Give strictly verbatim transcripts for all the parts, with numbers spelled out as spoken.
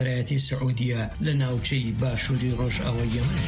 رایەتی سعودیە لە ناوچەی باشووری ڕۆژئاوای یەمەن.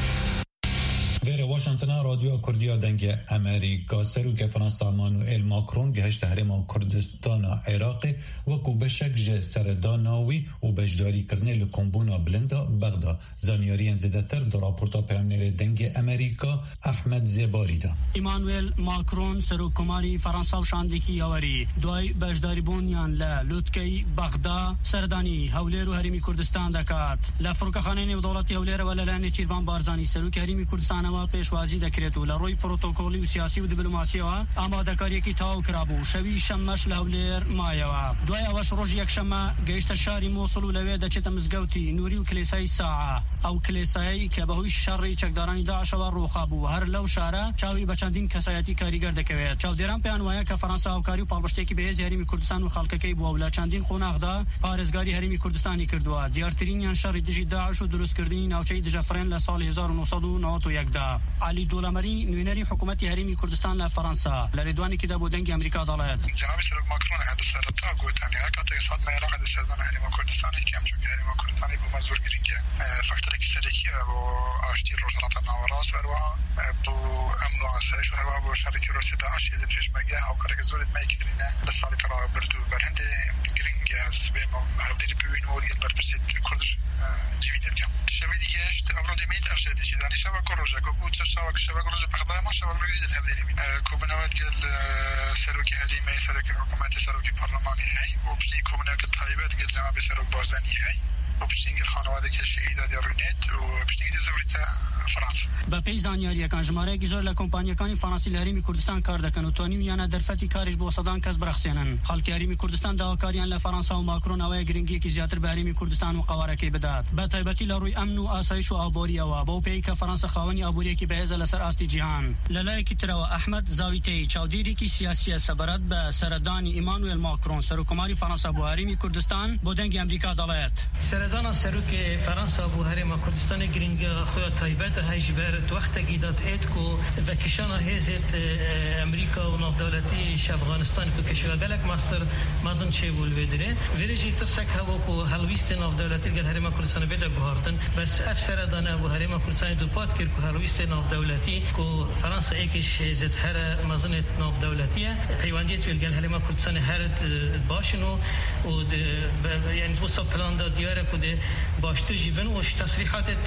در واشنطن رادیو کردیا دنگ امریکا سروک فرانسا مانوئل ماکرون گهشت هرم کردستان عراق و کو بشک ج سرداناوی و بجداری کرنه لکمبونا بلندا بغدا زانیاری زدتر در راپورتا پیامنر دنگ امریکا احمد زباری دا. ایمانوئل ماکرون سروک کماری فرانسا و شاندکی یاوری دوای بجداری بونیان ل لوتکی بغدا سردانی هولیر و هرمی کردستان دکات لفروکخانه و دولتی هولیر و لالان چیروان بارزانی سروک هرمی کردستان و پیشوازی دکرێت و لە ڕۆی پرۆتۆکۆلی و سیاسی و دیبلۆماسیەوە ئامادەکاریەکی تاو کرابوو. شەوی شەممەش لە هەولێر مایەوە. دوای ئەوەش ڕۆژ یەکشەممە گەیشتە شاری مۆسڵ و لەوێ دەچێتە مزگەوتی نووری و کلێسای ساعە، ئەو کلێسایی کە بەهۆی شەڕی چەکدارانی داعشەوە ڕووخا بوو. هەر لەو شارە چاوی بە چەندین کەسایەتی کاریگەر دەکەوێت. چاودێران پێیان وایە کە فەڕەنسا هاوکاری و پاڵپشتێکی بەهێزی هەرێمی کوردستان و خەڵکەکەی بووە و لە چەندین قۆناغدا پارێزگاری هەرێمی کوردستانی کردووە. دیارترینیان شەڕی دژی داعش و دروستکردنی ناوچەی دژەفرێن لە ساڵی هزار و نۆسەد و نۆڤەت و یەک دا. علی دولمری نوێنەری حکوومەتی هەرێمی کوردستان لە فەڕەنسا لە ڕێدوانێکیدا بۆ دەنگی ئەمریکا دەڵێت جنابی سەرۆک ماکرۆن هەر سەرەتا گوتانی کاتێک سات مێراق دەسەردان هەرێمی کوردستانی کەم چونکە هەرێمی کوردستانی بۆ مەزور گرنگە فاکتۆرێکی سەرەکیە بۆ ئاشتی ڕۆژهەڵاتە ناوەڕاست هەروەها بۆ ئەمن و ئاسایش و هەروەها بۆ شەڕی تیرۆریستی داعش لە پێشمەرگە هاوکارێکی زۆرت مایکردینە لە ساڵی تەواو بردوو بەرهەندێ گرنگە سبێمە هەولێری پێوین و وەریەت بەرپرسێت کوردش جیوی دەبکەم شەوی دیگەش ئەمڕۆ دەمێت ئەرشێتی دانی شەوە ڕۆژە کۆ چ شەوە شەوە ڕۆژە بەغدا ما شەوە ڕۆژی دەهەولێری بین کۆبنەوەت گەل سەرۆکی هەرێمی سەرۆکی حکوومەتی سەرۆکی پەرلەمانی هەی و پشتی کۆبنەوەکە تایبەت گەل جەنابی سەرۆک بارزانی هەی و پشتی گەل خانەوادێکی شەهیدا دەڕوونێت و پشتی دەزەوریتە فرانسا. بەپێی زانیاریەکان ژمارەیەکی زۆر لە کۆمپانیەکانی فەڕەنسی لە هەرێمی کوردستان کار دەکەن و تۆنیویانە دەرفەتی کاریش بۆ سەدان کەس بڕەخسێنن. خەڵکی هەرێمی کوردستان داواکاریان لە فەڕەنسا و ماکرۆن ئەوەیە گرنگیەکی زیاتر بە هەرێمی کوردستان و قەوارەکەی بدات بە تایبەتی لە ڕووی ئەمن و ئاسایش و ئابووریەوە بەو پێی کە فەڕەنسا خاوەنی ئابووریەکی بەهێزە لەسەر ئاستی جیهان. لەلایەکی ترەوە ئەحمەد زاویتەی چاودێرێکی سیاسیە سەبارەت بە سەردانی ئیمانوئێل ماکرۆن سەرۆکۆماری فەڕەنسا بۆ هەرێمی کوردستان بۆ دەنگی ئەمریکا دەڵێت سەردانا سەرۆکی فەڕەنسا بۆ هەرێما کوردستانی گرنگە خۆی تایبەتە هەیژبەرت وەختێکی دات ئێتکو ڤەکیشانە هێزێت ئەمریکا و ناودەوڵەتی ئەفغانستان کو کەشوە گەلک ماستر مازن چێ بوو لێدرێ وێرەژی ترسێک هەوەکو هەڵویستی ناودەوڵەتی گەل هەرێما کوردستان بێدە گوهارتن بەس ئەف سەردانە بۆ هەرێما کوردستانی دووپات کرد کو هەڵویستی ناودەوڵەتی کو فەڕەنسا ئێکیش هێزێت هەرە مازنێت ناودەوڵەتیە پەیوەندیت وێ گەل هەرێما کوردستانی هەرت باشن و یعنی وسە پلاندا دیارە کو دێ باشتر جیبن و تصریحاتت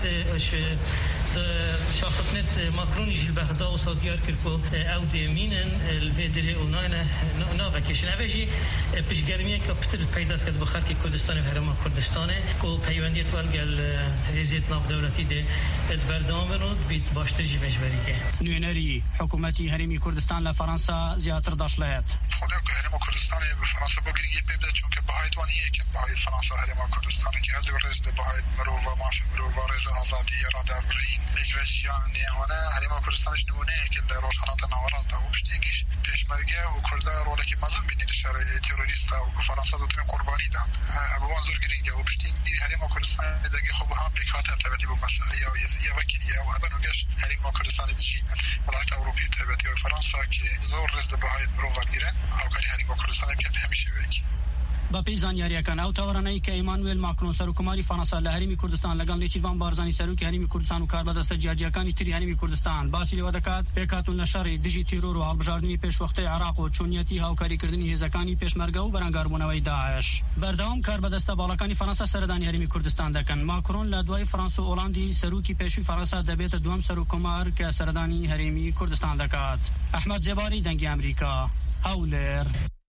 شاخصنت ماکرونی جل بغدا و صدیار کرد کو او دیمینن الفیدری اوناینا ناوکیشن اوجی پیشگرمی که پتر پیداست کرد بخار که کردستان و هرم کردستان کو پیوندیت والگل هزیت ناف دولتی ده ادبردام بنود بیت باشتر جی مجبریه. نوێنەری حکوومەتی هەرێمی کوردستان لە فەڕەنسا زیاتر دەشڵێت. خدا که هرم کردستان به فرانسه با گرینگی پیدا چون که باید وانیه که باید فرانسه هرم کردستان که هر دو رزد باید مرو و مافی مرو و رز آزادی رادار برین اجواشیان نیونه هرم کردستانش نونه که روش حالات نوارد و پشتیگیش پیشمرگه و کرده رولی مزن بینید شر تروریستا و فرانسه دو تیم قربانی داد. به منظور گرینگه و پشتیگی هرم کردستان دیگه خوب هم پیکاتر تبدیل به مسئله یا یزیه وکیلیه و هذا نوعش هرم کردستان دیجی ولایت اروپی تبدیل به فرانسه که زور رزد باید مرو وگیرن او کاری هرم کردستان میکنه همیشه وکی. بەپێی زانیاریەکان ئەو تاوەڕانەی کە ئیمانوئێل ماکرۆن سەرۆکۆماری فەڕەنسا لە هەرێمی کوردستان لەگەڵ نێچیروان بارزانی سەرۆکی هەرێمی کوردستان و کاربەدەستە جیاجیەکانی تری هەرێمی کوردستان باسی لەوە دەکات پێکهاتوون لە شەڕی دژی تیرۆر و هەڵبژاردننی پێشوەختەی عێراق و چۆنیەتی هاوکاریکردنی هێزەکانی پێشمەرگە و بەرەنگاربوونەوەی داعش. بەردەوام کاربەدەستە باڵەکانی فەڕەنسا سەردانی هەرێمی کوردستان دەکەن. ماکرۆن لە دوای فەڕەنسا و ئۆڵاندی سەرۆکی پێشووی فەڕەنسا دەبێتە دووەم سەرۆکۆمار کە سەردانی هەرێمی کوردستان دەکات. ئەحمەد جێباری دەنگی ئەمریکا هەولێر.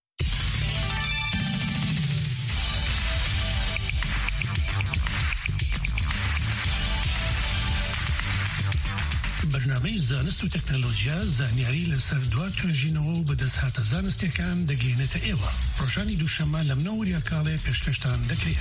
بەرنامەی زانست و تەکنەلۆژیا زانیاری لەسەر دوا توێژینەوە و بەدەستهاتە زانستیەکان دەگەێنێتە ئێوە. ڕۆژانی دووشەممە لە منە وریە کاڵێ پێشکەشتان دەکرێت.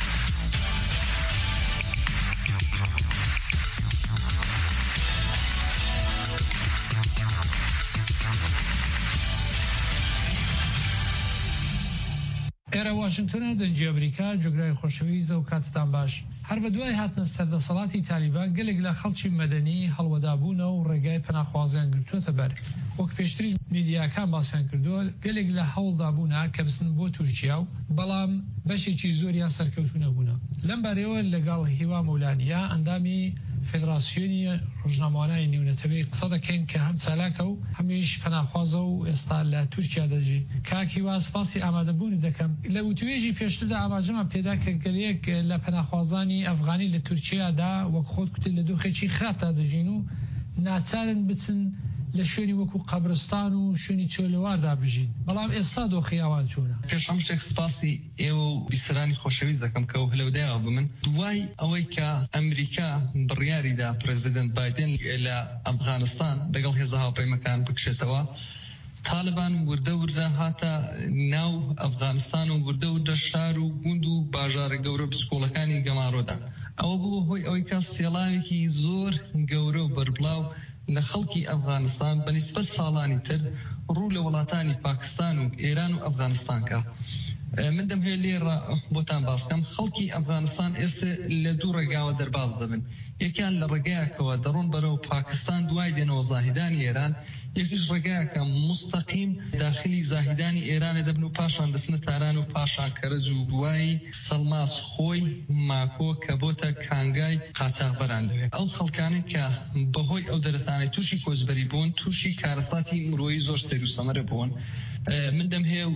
ئێرە واشنگتنە دەنجێ توێژی ئەمریکا جۆگرانی خۆشەویست و کاتتان باش. هەر بە دوای هاتنە سەردەسەڵاتی تالیبان گەلێک لە خەڵکی مەدەنی هەڵوەدابوونە و ڕێگای پەناخوازیان گرتووەتە بەر. وەک پێشتری میدیاکان باسییان کردووە گەلێک لە هەوڵدابوونا کە بچن بۆ تورکیا و بەڵام بەشێکی زۆریان سەرکەوتو نەبوونە. لەم بارەوە لەگەڵ هیوا مەولانیا ئەندامی فێدراسیۆنی ڕۆژنامەوانای نێونەتەوەی قسە دەکەین کە هەم چالاکە و هەمیش پەناخوازە و ئێستا لە تورکیا دەژی. کاکی وا سپاسی ئامادەبوونی دەکەم. لە وتوێژی پێشتردا ئاماژەمان پێدا کە گەلەیەک لە پەناخوازانی ئەفغانی لە تورکیادا وەک خۆت کوتت لە دۆخێکی خراپتا دەژین و ناچارن بچن لە شوێنی وەکو قەبرستان و شوێنی چۆلەواردا بژین. بەڵام ئێستا دۆخی ئەوان چۆنە؟ پێشەم شتێک سپاسی ئێوە و بیسەرانی خۆشەویست دەکەم کە هەلەودایەوە بمن. دوای ئەوەی کە ئەمریکا بڕیاریدا پرێزیدەنت بایدن لە ئەفغانستان لەگەڵ هێزە هاوپەیمەکان بکشێتەوە، تالبان وردە وردە هاتە ناو ئەفغانستان و وردە وردە شار و گوند و باژارە گەورە بچکۆڵەکانی گەمارۆدا. ئەوە بووە هۆی ئەوەی کە سێڵاوێکی زۆر گەورە و بەربڵاو لە خەڵکی ئەفغانستان بە نیسبەت ساڵانی تر ڕوو لە وڵاتانی پاکستان و ئێران و ئەفغانستان کە. من دەمهەیە لێرە بۆتان باسکەم خەڵکی ئەفغانستان ئێستا لە دوو ڕێگاوە دەرباز دەبن. یەکیان لە ڕێگایەکەوە دەڕۆن بەرەو پاکستان دوای دێنەوە زاهیدانی ئێران، یەکیش ڕێگایەکە مستەقیم داخلی زاهیدانی ئێرانە دەبن و پاشان دەچنە تاران و پاشان کەرەج و دوایی سەلماس خۆی ماکۆ کە بۆتە کانگای قاچاغبەران لەوێ. ئەو خەڵکانی کە بەهۆی ئەو دەرەتانەی تووشی کۆچبەری بوون، تووشی کارەساتی مرۆیی زۆر سەیر و سەمەرە بوون. من دەمهەیە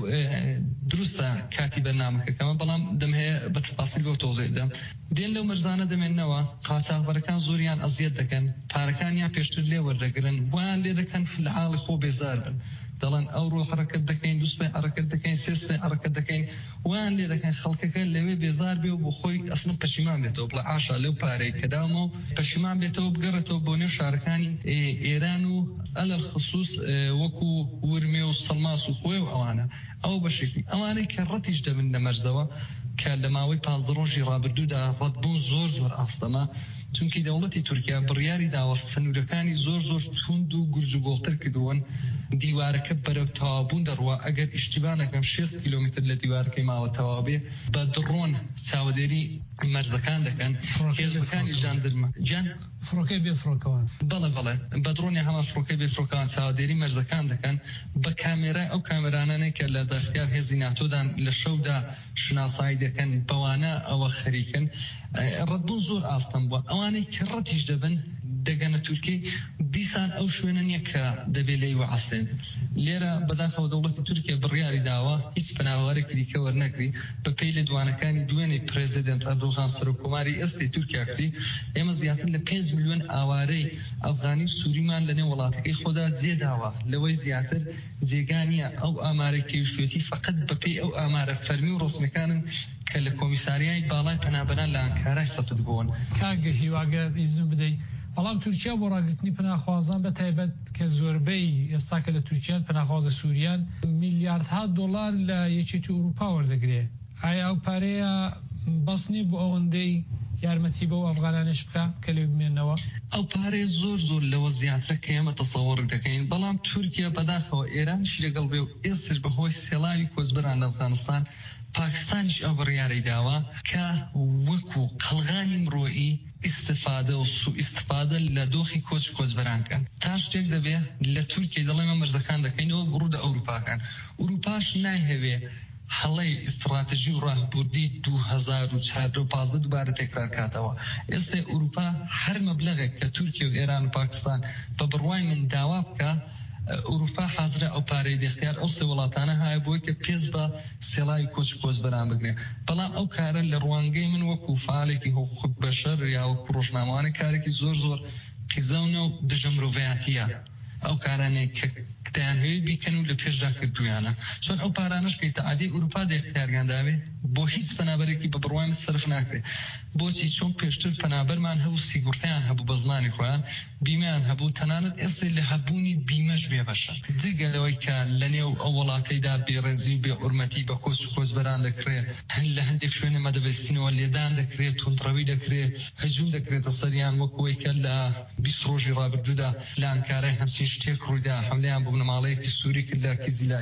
دروستە کاتی بەرنامەکەکەمە، بەڵام دەمهەیە بە تەفاسیل بۆ تۆزێ دەم. دێن لەو مەرزانە دەمێننەوە، قاچاغبەرەکان زۆریان ئەزیەت دەکەن، پارەکانیان پێشتر لێ وەردەگرن، وان لێ دەکەن لە حاڵی خۆ بێزار بن. دەڵێن ئەو ڕۆ حرەکەت دەکەین، دووسبێ حرەکەت دەکەین، سێسبێ حرەکەت دەکەین، وان لێ دەکەن خەڵکەکە لەوێ بێزار بێ و بۆ خۆی ئەسڵ پەشیمان بێتەوە، بڵێ ئاشا لەو پارەی کە دامەوە پەشیمان بێتەوە بگەڕێتەوە بۆ نێو شارەکانی ئێران و ئەلەل خصوص وەکو ورمێ و سەلماس و خۆی و ئەوانە. ئەو بەشێکی ئەوانەی کە ڕەتیش دەبن لە مەرزەوە کە لە ماوەی پانزدە ڕۆژی ڕابردوودا ڕەتبوون زۆر زۆر ئاستەمە، چونکی دەوڵەتی تورکیا بڕیاری داوە سنوورەکانی زۆر زۆر توند و گورج و گۆڵتر کردوون، دیوارەکە بەرەو تەوابوون دەڕوا. ئەگەر ئیشتیبانەکەم شێست کیلۆمتر لە دیوارەکەی ماوە تەوابێ بە درۆن چاودێری مەرزەکان دەکەن. هێزەکانی ژاندرمە جان فڕۆکەی بێفڕۆکەوە بەڵێ بەڵێ بە درۆنی هەمان فڕۆکەی بێفڕۆکەوان چاودێری مەرزەکان دەکەن بە کامێرا. ئەو کامێرانانەی کە لە دەستگار هێزی ناتۆدان لە شەودا شناسایی دەکەن، بەوانە ئەوە خەریکن. ڕەتبوون زۆر ئاستەم بووە. ئەوانەی کە ڕەتیش دەبن دەگەنە تورکی، دیسان ئەو شوێنە نییە کە دەبێت لێی وعسێن. لێرە بەداخەوە دەوڵەتی تورکیا بڕیاری داوە هیچ پەناوەرێکی دیکە وەرنەگری بە پێی لە دوانەکانی دوێنێ پرێزیدەنت ئەردۆغان سەرۆکۆماری ئێستی تورکیا کردی. ئێمە زیاتر لە پێنج میلیۆن ئاوارەی ئەفغانی و سووریمان لە نێو وڵاتەکەی خۆدا جێداوە، لەوەی زیاتر جێگانیە. ئەو ئامارەی کەویشتوێتی فقط بە پێی ئەو ئامارە فەرمی و ڕۆسمەکانن کە لە کۆمیساریای باڵای پەنابەران لە ئەنکارای سەپد بوون. کاگە هیواگە ئیزن بدەیت. بەڵام تورکیا بۆ ڕاگررتنی پەناخوازان بە تایبەت کە زۆربەی ئێستا کە لە تورکیان پەناخوازە سووریان میلیاردها دۆلار لە یەکێتی ئەوروپا وەردەگرێ. ئایا ئەو پارەیە بەسنی بۆ ئەوەندەی یارمەتی بۆ ئەفغانانش بکە کە لێ بمێنەوە؟ ئەو پارەی زۆر زۆر لەوە زیاترە کە ئێمە تەسەووڕ دەکەین. بەڵام تورکیا بەداخەوە ئێرانشی لەگەڵ بێ و ئێستش بەهۆی سێڵاوی کۆچبەران لە ئەفغانستان، پاکستانیش ئەو بڕیارەی داوە کە وەکو قەڵغانی مرۆیی استفاده و سوء استفاده لە دۆخی کۆچ کۆچبەرانکەن. تا شتێک دەبێ لە تورکیا دەڵێ مە مەرزەکان دەکەینەوە ڕوودە ئەوروپاکان. ئەوروپاش نایهەوێ هەڵەی استراتژی و ڕاهبوردی دوو هەزار و چوار و پانزدە دووبارە تێکرار کاتەوە. ئێستا ئەوروپا هەر مەبلەغێک کە تورکیا و ئێران و پاکستان بە بڕوای من داوا بکە، ئەوروپا حازرە ئەو پارەی دەختیار ئەو سێ وڵاتانە هایە بۆی کە پێش بە سێڵاوی کۆچ کۆچبەران بگرێ. بەڵام ئەو کارە لە ڕوانگەی من وەکو فعالێکی حقوق بەشەر یا وەکو ڕۆژنامەوانی کارێکی زۆر زۆر قیزەونە و دژە مرۆڤایەتیە. ئەو کارانەی کە دەیانهەوێت بیکەن و لە پێشدا کردویانە، چۆن ئەو پارانەش کە تەعادی ئەوروپا دەختیارگانداوێ بۆ هیچ پەنابەرێکی بە بڕوای سەرف ناکرێت. بۆچی؟ چۆن پێشتر پەنابەرمان هەبوو، سیگورتیان هەبوو بە زمانی خۆیان، بیمیان هەبوو، تەنانەت ئێستا لە هەبوونی بیمەش بێ بەشە. جگەلەوەی کە لە نێو ئەو وڵاتەیدا بێڕێزی و بێئورمەتی بە کۆچ و کۆچبەران دەکرێت، لە هەندێک شوێنە مەدەبەستینەوە لێدان دەکرێت، توندڕەوی دەکرێت، هەجوم دەکرێتە سەریان، وەکوەی کە لە بیست ڕۆژی ڕابردوودا لە ئەنکارای هەمچین شتێک ڕوویدا، حملەیان بۆ بنەماڵەیەکی سووری کرد لە کیزیلای.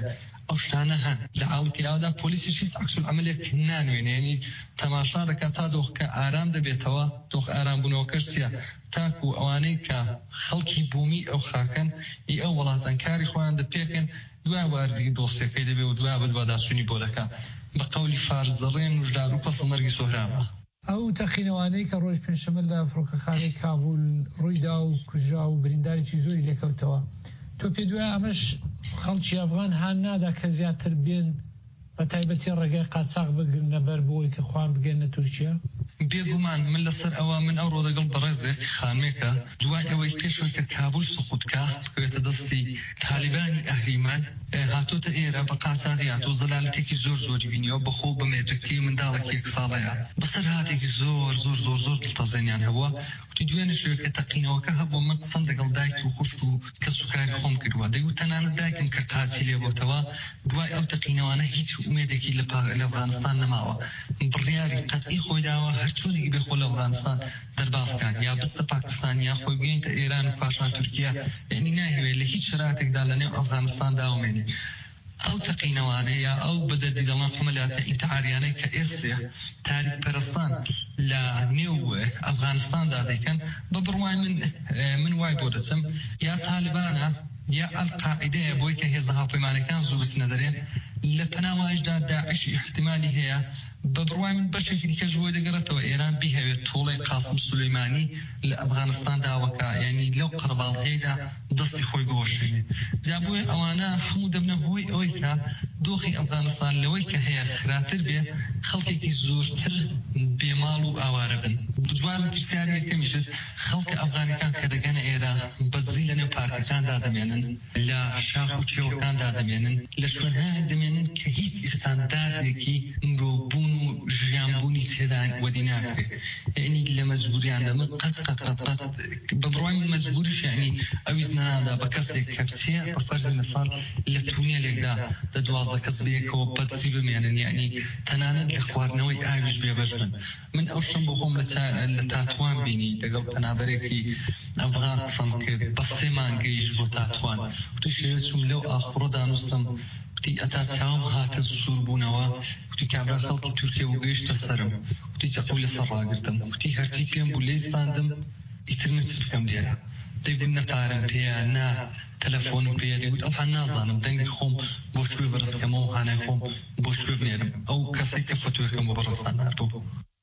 أوشتانها لعالتي هذا بوليس شيء عكس العملية كنان يعني تماشا ركعتا دوخ كآرام دبيتوا دوخ آرام بنوكرسيا تاكو أوانيك خلقي بومي أو خاكن ي أولاتن كاري خوان دبيكن دوا واردي دوسي كيدا بي ودوا بدودا سوني بولكا بقولي فارز درين وجدارو فصنرقي سهرابا ئەو تەقینەوانەی کە ڕۆژ پێنجشەمە لە فڕۆکەخانەی کابول ڕوویدا و کوژرا و بریندارێکی زۆری لێکەوتەوە. تۆ پێ دوای ئەمەش خەڵکی ئەفغان هان نادا کە زیاتر بێن بە تایبەتی ڕێگای قاچاق بگرنە بەر بۆی کە خوان بگەنە تورکیا؟ بێگومان من لەسەر ئەوە من ئەو ڕۆدەگەڵ بەڕێزێک خانمێکە دوای ئەوەی پێشەوەی کە کابول سقوطکە بکەوێتە دەستی تالیبانی ئەهریمان هاتۆتە ئێرە بە قاچاقی هاتۆ زەلالەتێکی زۆر زۆری بینیەوە بەخۆ بەمێتەکەی منداڵێکی یەک ساڵەیە بەسەر هاتێکی زۆر زۆر زۆر زۆر دڵتەزێنیان هەبووە وتی دوێنێ کە تەقینەوەکە هەبوو من قسەم لەگەڵ دایک و خوشک و کەس و کاری خۆم کردووە دەیگوت تەنانەت دایکم کە قاچی لێبووتەوە دوای ئەو تەقینەوانە هیچ ئومێدێکی لە ئەفغانستان نەماوە بڕیاری قەتعی خۆی داوە هەر چۆنێکی بێ خۆ لە ئەفغانستان دەرباسکان یا بستە پاکستان یا خۆی بگەینتە ئێران و پاشان تورکیا یعنی ناهیوێت لە هیچ شراتێکدا لە نێو ئەفغانستان داومێنی ئەو تەقینەوانەیە ئەو بەدەردی دەڵان حملاتە ئینتحاریانەی کە ئێستا تاریک پەرستان لە نێو ئەفغانستاندا دەکەن بە بڕوای من من وای بۆ دەچم یا تالیبانە یا القاعدەیە بۆی کە هێزە هاوپەیمانەکان زوو بچنە دەرێ لە پەنامایشدا داعشی احتیمالی هەیە بە بڕوای من بەشێکی دیکەش بۆی دەگەڕێتەوە ئێران بیهەوێت تۆڵەی قاسم سولەیمانی لە ئەفغانستان داوەکە یعنی لەو قەرەباڵغەیەدا دەستی خۆی بۆشێنێ جا بۆیە ئەوانە هەموو دەبنە هۆی ئەوەی کە دۆخی ئەفغانستان لەوەی کە هەیە خراتر بێ خەڵکێکی زۆرتر بێماڵ و ئاوارە بن جوان پرسیاری یەکەمیشت خەڵکە ئەفغانەکان کە دەگەنە ئێرە بەدزی لە نێو پارکەکاندا دەمێنن لە شاخ و چێوەکاندا دەمێنن لە شوێنهایەک دەمێنن کە هیچ ئستانداردێکی مرۆڤبوون و ژیانبوونی تێدا وەدی ناکرێت یعنی لە مەجبوریان دەمن قەت قەت قەت قەت بە بڕوای من مەجبوریش یعنی ئەویست نەنادا بە کەسێک کە بچێ بە فەرزی مەساڵ لە تونێلێکدا دە دوازدە کەس بەیەکەوە بەدزی بمێنن یعنی تەنانەت لە خواردنەوەی ئاویش بێبەش بن من ئەو شەم بۆ خۆم لە تاتوان بینی لەگەڵ پەنابەرێکی ئەفغان قسەم کرد بە سێ مانگەیش بۆ تاتوان وتی شێوە چوم لەو ئاخوڕەدا نووسم وتی ئەتا چاوم هاتە سوور بوونەوە وتی کابرا خەڵکی تورکیا بۆ گەیشتە سەرم وتی چەقو لەسەر ڕاگرتم وتی هەرچی پێم بوو لێی ساندم ئیتر من چ بکەم لێرە دەیگوت نەپارەم پێیە نا تەلەفۆنم پێیە دەیگوت ئەوها نازانم دەنگی خۆم بۆ کوێ بەرزکەمەوە هانای خۆم بۆ کوێ بنێرم ئەو کەسێک کە فتوێکەم بۆ بەڕستان ناردوو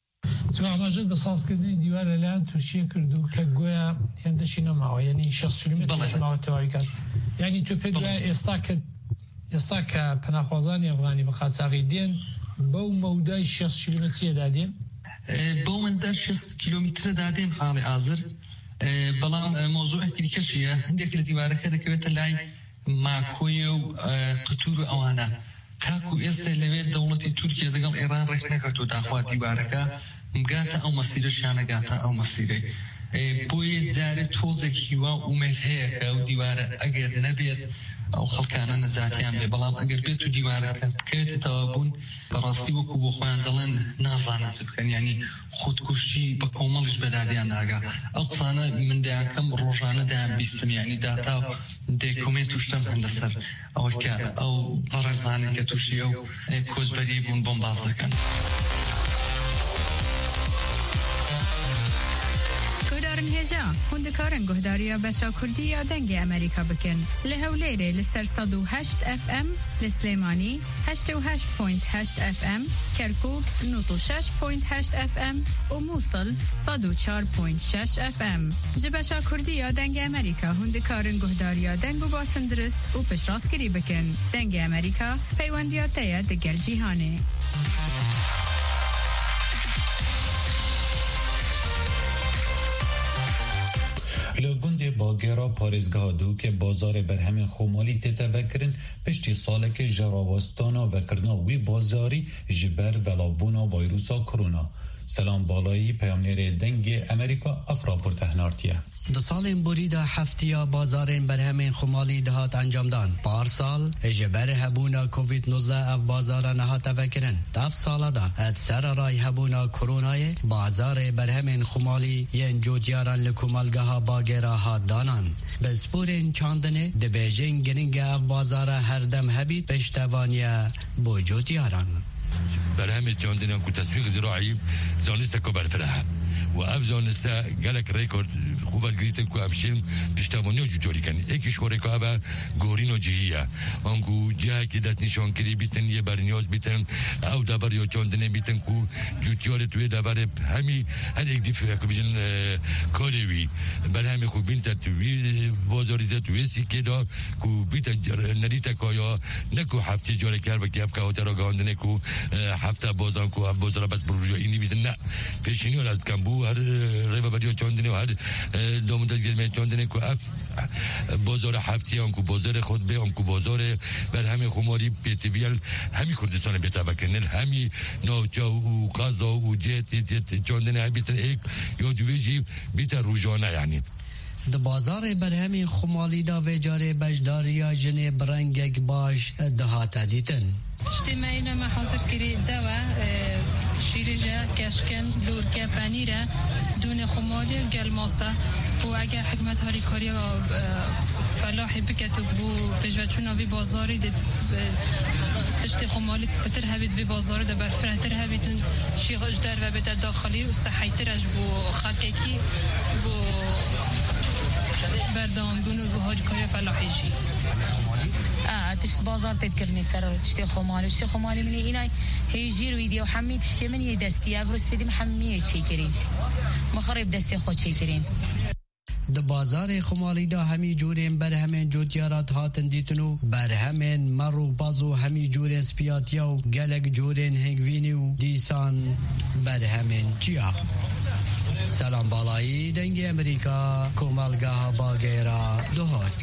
ئاماژەت بە سازکردنی دیوار لەلایەن تورکیە کردو کە گویا هێندەشی نەماوە یعنی شەست کیلۆمتر ماوە تەواوی کات یعنی تۆ پێ دوای ئێستا کە ئێستا کە پەناخوازانی ئەفغانی بە قاچاقی دێن بەو مەودای شەست کیلۆمتردا دێن بەو مندە شەست کیلۆمتردا دێن حاڵی حازر بەڵام مۆزوعێکی دیکەشیە هەندێک لە دیوارەکە دەکەوێتە لای ماکۆیە و قتور و ئەوانە تاکو ئێستا لەوێت دەوڵەتی تورکیا دەگەڵ ئێران ڕێک نەکەوتۆ داخوا دیوارەکە مگاتە ئەو مەسیرەشیان نەگاتە ئەو مەسیرەی بۆیە جارێت تۆزێکی وا ئومێد هەیە کە ئەو دیوارە ئەگەر نەبێت ئەو خەڵکانە نەزاتیان بێ بەڵام ئەگەر بێت و دیوارەکە بکەوێتەوە بوون بەڕاستی وەکو بۆ خۆیان دەڵێن نازانن چ بکەن یعنی خودکوشی بە کۆمەڵیش بەدادیان ناگا ئەو قسانە من دەیانکەم ڕۆژانە دایان بیستم یعنی داتا و دێکۆمێنت و شتم هەن لەسەر ئەوەی کە ئەو بەڕێزانێک کە تووشی ئەو کۆچبەری بوون بۆم باز دەکەن. هێژا هوندکارن گهداریا بەشا کوردی یا دەنگی ئەمریکا بکەن لە هەولێرێ لەسەر سەد و هەشت ئەف ئەم لە سلێمانی هەشتە و هەشت پۆینت هەشت ئەف ئەم کەرکووک نۆت و شەش پۆینت هەشت ئەف ئەم و مووسڵ سەد و چوار پۆینت شەش ئەف ئەم ji بەشا کوردی یا دەنگی ئەمریکا هوندکارن گهداریا دەنگ و باسن درست و پشتڕاستکردی بکەن دەنگی ئەمریکا پەیوەندیاتەیە دەگەل جیهانێ لگوند باگرا پارێزگاه دو که بازار برهم خومالی تیتا وکرن پشتی ساله که جراوستانا وکرنا وی بازاری جبر ولابونا ویروسا کرونا سلام بالایی پیامنیر دنگ امریکا افرا پرتهنارتیه. د سالین بریده هفتیا بازارین برهمین خمالی دهات انجام دان. پارسال جبر هبونا کووید نوزده اف بازار نهات وکرن. دف سالا دا اد سر رای هبونا کرونای بازار برهمین خمالی ین جوتیاران لکومالگه ها باگیرا ها دانان. بسپورین چاندنه د بیجین گرینگ اف بازار هر دم هبید پشتوانیه بو جوتیاران. برهمین چاندنه کو تطبیق زراعی زانسته که برفرها. وأفزون استا قالك ريكورد خوفات قريتن كو أمشين بيشتغلونيو جوتوري كان إيكش هوريكو أبا غورينو جهية أنكو جهة كده نشان كري بيتن يبرنيوز بيتن أو دبر يوتشوندني بيتن كو جوتيوري توي دبر همي هذيك دي في كبيجن كوريوي برهمي خو بنتا توي بازاريزة توي سيكيدا كو بيتا نريتا كايا نكو حفتي جوري كاربا كيف كاوترا غاندني كو حفتا بازار كو بازار بس بروجو إني بيتن نا فيشينيو لازم كمبو هر ریو بدیو چندنی و هر دومدل گرمی چندنی کو اف بازار هفتی آن کو بازار خود به آن کو بازار بر همه خماری پیتویل همی کردستان بیتا بکنن همی نوچا و قضا و جت جت چندنی همی بیتن ایک یا جویجی بیتا روزانه یعنی د بازار برهمی خمالی دا وجاره بجداریا جنه برنگک باش دهات دیتن اجتماعینا ما حاضر کری دوا شیرجا کشکن لورکه پنیره دون خمالی و گل ماسته و اگر حکمت هاری کاری و فلاحی بکت و بجوچونا بی بازاری تشتی خمالی بتر هبید بی بازاری ده برفرهتر هبیدن شیغ اجدر و بیت داخلی و صحیترش بو خلقی کی بو بردام بونو بو هاری کاری فلاحی جی آه تشت بازار تذكرني سر تشتي خمالي تشتي خمالي مني هنا هيجير ويديو حمي تشتي مني دستي افرس بدي محميه شيكرين مخرب دستي خود شيكرين د بازار خمالی دا همی جورین بر همین جوتیارات هاتن دیتنو بر همین مرو بازو همی جورین سپیاتیا و گلک جورین هنگوینی و دیسان بر همین جیا. سلام بالایی دنگ امریکا کومالگاه باگیرا دوهات.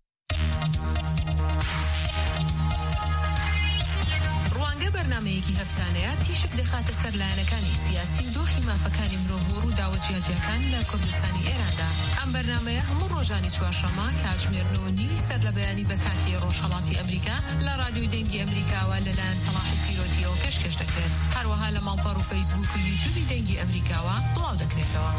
برنامەیەکی هەفتانەیە تیشک دەخاتە سەر لایەنەکانی سیاسی و دۆخی مافەکانی مرۆڤ و داوەجیاجیەکان لە کوردستانی ئێراندا. ئەم بەرنامەیە هەموو ڕۆژانی چوارشەممە کاتژمێر نیوی سەر لە بەیانی بە کاتی ڕۆژهەڵاتی ئەمریکا لە رادیۆی دەنگی ئەمریکاوە لەلایەن سەلاحی پیرۆتیەوە پێشکەش دەکرێت. هەروەها لە ماڵپەڕ و فەیسبوک و یوتیوبی دەنگی ئەمریکاوە بڵاو دەکرێتەوە.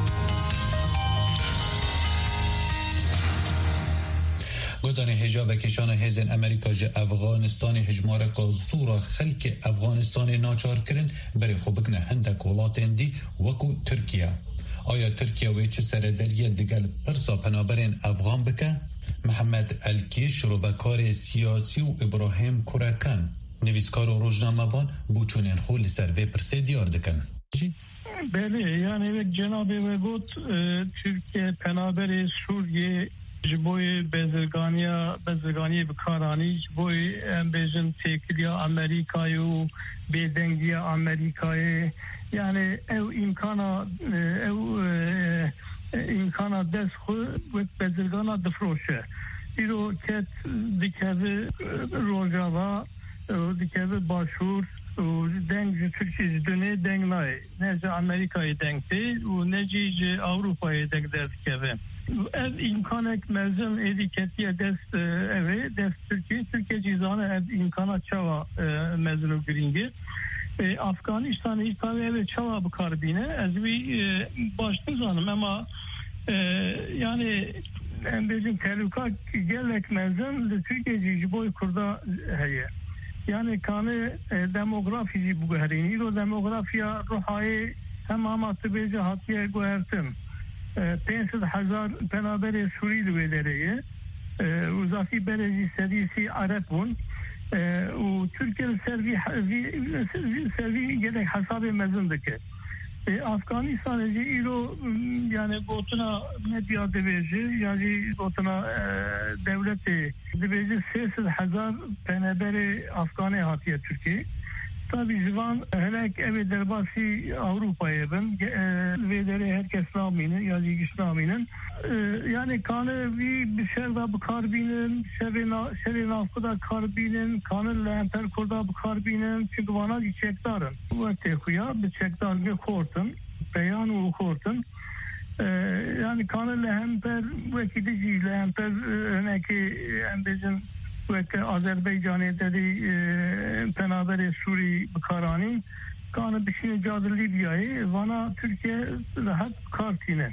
گودان هجاب کشان هزن امریکا جه افغانستان هجماره که زورا خلک افغانستان ناچار کرن بری خوب بکنه هندک ولاتین دی وکو ترکیه. آیا ترکیه وی چه سردریه دیگل پرسا پنابرین افغان بکن؟ محمد الکیش روکار سیاسی و ابراهیم کورکان نویسکار و روزنامه‌وان بوچونین خول سر وی پرسه دیار دکن. بله یعنی جناب و گوت ترکیه پنابر سوریه جبوی بزرگانیا بزرگانی بکارانی جبوی امبیجن تکلیا امریکایی و بیدنگیا امریکایی یعنی او امکانا او امکانا دست خود بزرگانا دفروشه ایرو کت دیکه روجاوا دیکه باشور و دنگ ترکیه دنیا دنگ نای نه امریکایی دنگتی و نه جی اروپایی دنگ دست که از امکانک مزن ادیکتی دست اوه دست ترکیه ترکیه جیزانه از امکانات چوا مزن و گرینگی افغانستان هیچ تاوی اوه چوا بکار بینه از وی باش نزانم اما yani bizim tehlika gelek mezun Türkiye ciboy kurda heye yani kanı demografi bu herini o demografiya ruhayı tamamen tıbeci hatiye guertim پانصد هزار پنابر سوری دویلریه و ذاتی برزی سریسی عرب بون و ترکیه سروی سروی گلک حساب مزن دکه افغانستان جی ایرو yani گوتنا مدیا دویجی yani گوتنا دولت دویجی سیصد هزار پنابر افغانی هاتیه ترکیه tabii zaman helak ev derbasi Avrupa'ya ben ve herkes naminin ya İslam'ının yani kanı bir bir şerda bu karbinin serina serina kuda karbinin kanı lenter kuda bu karbinin çünkü bana çektarın bu tekuya bir çektar bir kortun beyan o kortun yani kanı lenter bu kidici lenter neki bizim ve Azerbaycan'da dedi penabere Suri Bakarani kanı bir şey cadı Libya'yı vana Türkiye rahat kartine.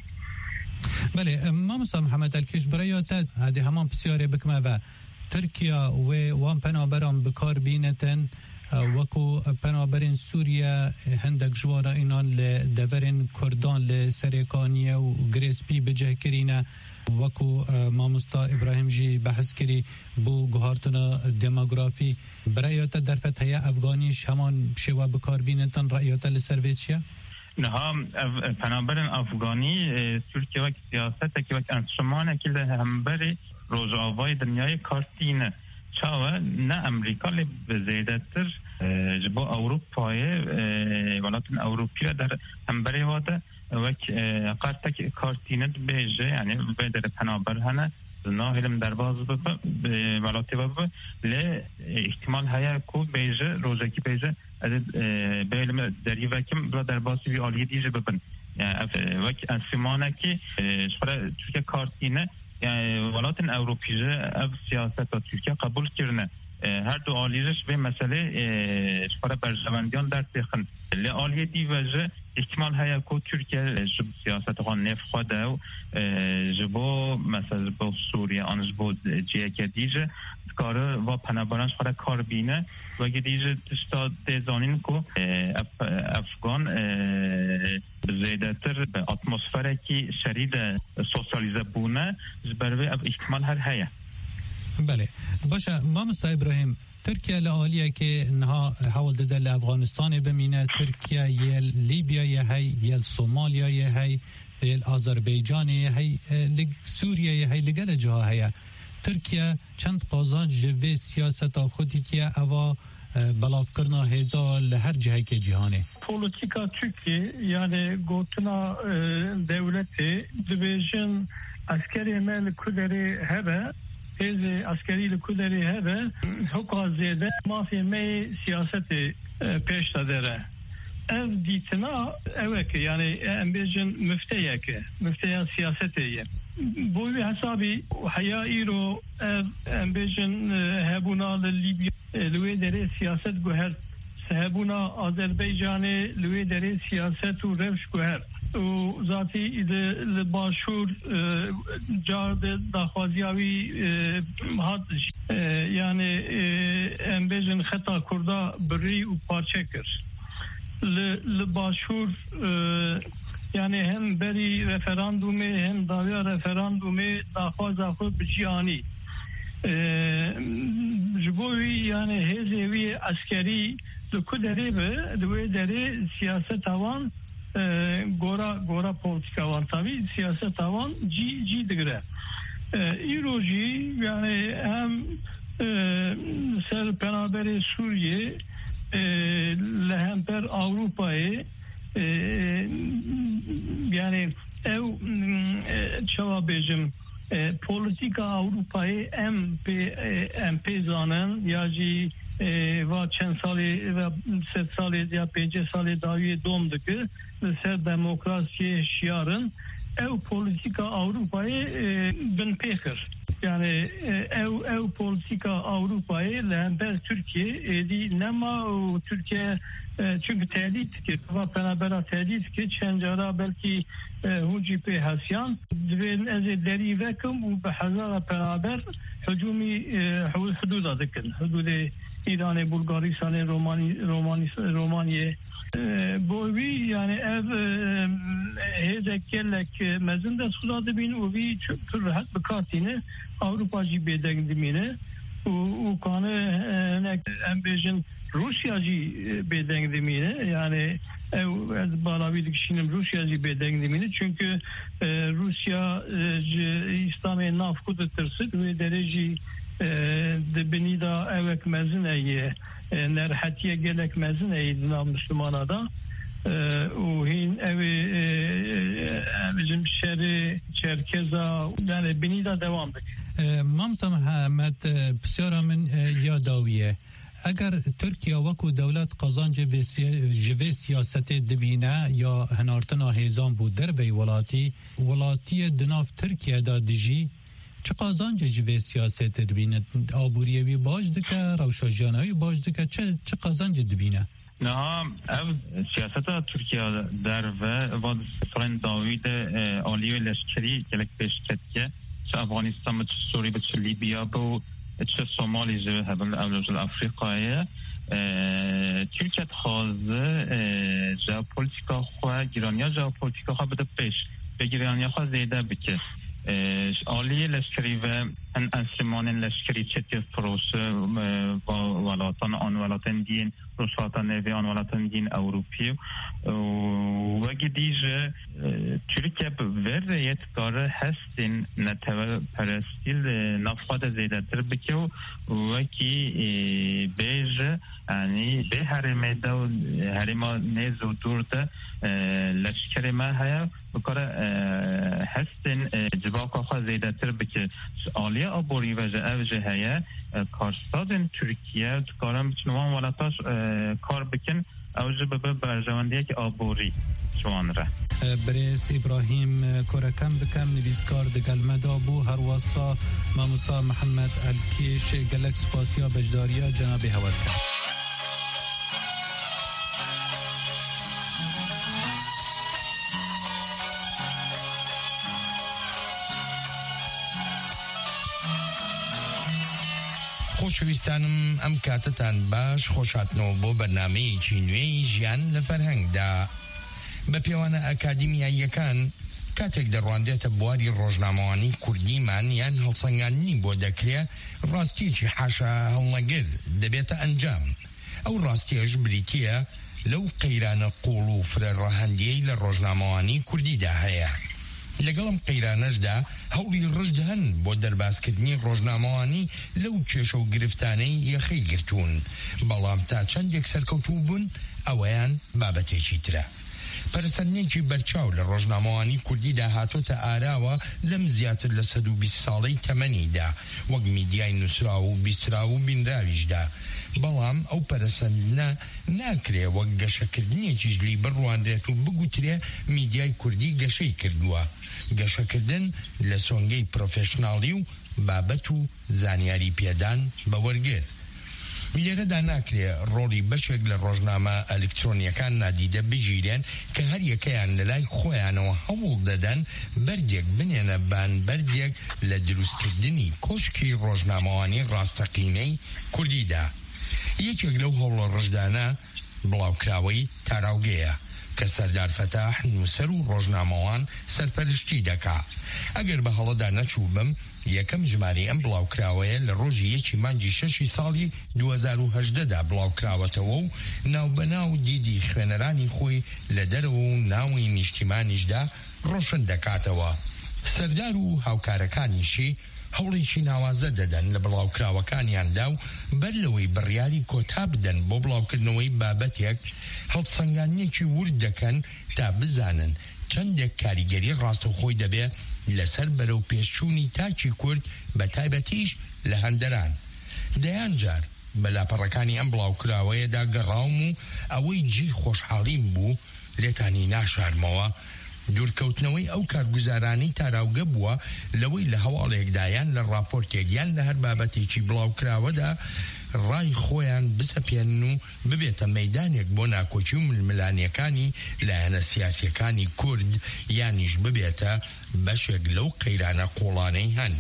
بله ما مستم محمد الکش برای تا هدی همان بسیاری بکمه و ترکیه و وان پنابران بکار بینتن وکو پنابرین سوریه هندک جوارا اینان لدورین کردان لسریکانیه و گریسپی بجه کرینه وکو مامستا ابراهیم جی بحث کری بو گهارتنا دموگرافی برای تا در فتحه افغانیش همان شوا بکار بینتن رأیاتا لسرویچیه؟ نها پنابرن افغانی ترکیه و سیاست که وقت انسرمانه که همبری روزآوای دنیای کارتینه چاوه نه امریکا لی بزیده تر جبا اوروپای ولاتن اوروپی را در همبری واده وک قرطه که کارتینه بیجه یعنی بیدر پنابر هنه ناهلم در باز ببه ولاتی ببه لی احتمال هیا کو بیجه روزکی بیجه بیلم دری وکم بلا در باسی وی آلیه دیجه ببن یعنی وک انسیمانه که شفره ترکیه کارتینه یعنی ولاتن اوروپیجه اف سیاست و ترکیه قبول کرنه هر دو آلیجش به مسئله شفره برجواندیان در تخن لی آلیه دی وجه احتمال هیا کو ترکیه جب سیاست خان نف خواده و جبو مثلا جبو سوریه آن جبو جیه که دیجه کاره و پنابرانش خواهد کار بینه و اگه دیجه تشتا دیزانین که افغان زیده تر به اتمسفره که شرید سوسیالیزه بونه جبروی احتمال هر هیا بله باشه ما مستا ابراهیم ترکیه لعالیه که نها حول داده لافغانستان بمینه ترکیه یل لیبیا یه هی یل سومالیا یه هی یل آذربایجان یه هی سوریه یه هی لگل جاها هیا ترکیه چند قازان جوه سیاست خودی که اوا بلاف کرنا هزا لهر جهه که جهانه politika Türkiye yani gotuna devleti division askeri emel kuderi hebe tezi askeri kuderi hebe hukaziyede mafya mey siyaseti peştadere ev ditina eveke yani embejin müfteyeke müfteyen siyasetiye bu bir hesabi hayairu ev embejin hebuna Libya lüvedere siyaset guher hebuna Azerbaycan'ı lüvedere siyaset u revş guher و ذاتی ایده لباشور جارده داخوازیاوی هات یعنی امبیجن خطا کرده بری و پارچه کر لباشور یعنی هم بری رفراندومی هم داویا رفراندومی داخوازا خود بجیانی جبوی یعنی هزیوی عسکری لکودری به دوی دری سیاست اوان گورا گورا politika var tabii siyaset tavan ci ci digre İroji yani hem ser penaberi Suriye lehemper Avrupa'yı yani ev çavabecim politika Avrupa'yı em pe em pe zanen yaci و چند سالی و سه سالی یا پنج سالی داوی دوم دکه سر دموکراسی شیارن ev politika Avrupa'yı bin pekir. Yani ev ev politika Avrupa'yı lehember Türkiye edi nema Türkiye çünkü tehdit ki ve beraber tehdit ki çencara belki hunci pe hasyan dven ez deri vekum u behazara beraber hücumi hududa dikin. Hudude İran, Bulgaristan, Romanya, Romanya, Romanya bovi yani ev hezekellek mezinde suzadı bin o bir çok rahat bir kartine Avrupacı bedengdimine o kanı ne embejin Rusyacı bedengdimine yani ev balavidik şimdi Rusyacı bedengdimine çünkü Rusya İslam'ı nafkudu tırsı ve derece de benida evek mezuneye نرحتیه گلک مزن ایدنا مسلمانا دا و هین اوی bizim şehri Çerkeza yani bini de devam dik. مامستا محمد بسیارا من یاداویه اگر ترکیه وکو دولت قازان جوی سیاست دبینه یا هنارتنا هیزان بود در وی ولاتی ولاتی دناف ترکیه دا دجی چه قازان جوی سیاست دبینه آبوریوی باش دکه روشاجانوی باش دکه چه چه قازان دبینه نه اف سیاست ترکیه در و واد فرند داوید عالی لشکری که لک پیش کتیه چه افغانستان چه سوریه چه لیبیا و چه سومالی جه هبل اولوج افریقای ترکیه خازه ژئوپلیتیکا خو گیرانیا ژئوپلیتیکا خو بده پیش به گیرانیا خو زیاده بکه عالی لشکری و انسمان لشکری چه فروسه و ولاتان آن ولاتان دین روشاتان و آن ولاتان دین اروپی و گدیجه ترکیه ورایت کار هستین نتوه پرستیل نفخاد زیده تر بکه و کی بیجه یعنی به هرمه دا و هرما نیز و دور دا لشکر ما هیا بکاره هستین جواقا خواه زیده تر بکه آلیه آبوری و جه هیا کارستادن ترکیه کارم بچنوان ولاتاش کار بکن اوجه به برجواندیه که آبوری شوان را برس ابراهیم کورکم بکم نویسکار دگل مدابو هر واسا ماموستا محمد الکیش گلک سپاسیا بجداریا جناب هواد خۆشەویستانم ئەم کاتتان باش خۆشاتنەوە بۆ بەرنامەیەکی نوێی ژیان لە فەرهەنگدا بە پێوانە ئەکادیمیاییەکان کاتێک دەڕواندێتە بواری ڕۆژنامەوانی کوردیمان یان هەڵسەنگاندنی بۆ دەکرێت ڕاستیەکی حاشا هەڵنەگر دەبێتە ئەنجام ئەو ڕاستیەش بریتیە لەو قەیرانە قوڵ و فرە ڕەهەندیەی لە ڕۆژنامەوانی کوردیدا هەیە لەگەڵم قەیرانەشدا هەوڵی ڕژد هەن بۆ دەرباسکردنی ڕۆژنامەوانی لەو کێشە و گرفتانەی یەخەی گرتوون بەڵام تا چەندێک سەرکەوتوو بوون ئەوەیان بابەتێکی ترە پەرسەندنێکی بەرچاو لە ڕۆژنامەوانی کوردیدا هاتۆتە ئاراوە لەم زیاتر لە سەد و بیست ساڵەی تەمەنیدا وەک میدیای نووسراوە و بیستراوە و بینراویشدا بەڵام ئەو پەرسەندنە ناکرێ وەک گەشەکردنێکیش لی بڕواندرێت و بگوترێ میدیای کوردی گەشەی کردووە گەشەکردن لە سۆنگەی پرۆفێشناڵی و بابەت و زانیاری پێدان بە وەرگێر لێرەدا ناکرێ ڕۆڵی بەشێک لە ڕۆژنامە ئەلکترۆنیەکان نادیدە بژیرێن کە هەر یەکەیان لە لای خۆیانەوە هەوڵ دەدەن بەردێک بنێنە بانبەردێک لە دروستکردنی کۆشکی ڕۆژنامەوانی ڕاستەقینەی کوردیدا یەکێک لەو هەوڵە ڕژدانە بڵاوکراوەی تاراوگەیە کە سەردار فەتاح نووسەر و ڕۆژنامەوان سەرپەرشتی دەکا ئەگەر بە هەڵەدا نەچوو بم یەکەم ژماری ئەم بڵاوکراوەیە لە ڕۆژی یەکی مانگی شەشی ساڵی دوو هەزار و هەژدەدا بڵاوکراوەتەوە و ناوبەناو دیدی خوێنەرانی خۆی لە دەرەوە و ناوی نیشتیمانیشدا ڕۆشن دەکاتەوە سەردار و هاوکارەکانیشی هەوڵێکی ناوازە دەدەن لە بڵاوکراوەکانیاندا و بەر لەوەی بڕیاری کۆتا بدەن بۆ بڵاوکردنەوەی بابەتێک هەڵسەنگاندنێکی ورد دەکەن تا بزانن چەندێک کاریگەری ڕاستەوخۆی دەبێت لەسەر بەرەو پێشچوونی تاکی کورد بە تایبەتیش لە هەندەران دەیان جار بە لاپەڕەکانی ئەم بڵاوکراوەیەدا گەڕاوم و ئەوەی جێ خۆشحاڵیم بوو لێتانی ناشارمەوە دوورکەوتنەوەی ئەو کارگوزارانی تاراوگە بووە لەوەی لە هەواڵێکدایان لە راپۆرتێکیان لە هەر بابەتێکی بڵاوکراوەدا ڕای خۆیان بسەپێنن و ببێتە مەیدانێک بۆ ناکۆچی و ململانیەکانی لایەنە سیاسیەکانی کورد یانیش ببێتە بەشێک لەو قەیرانە قوڵانەی هەن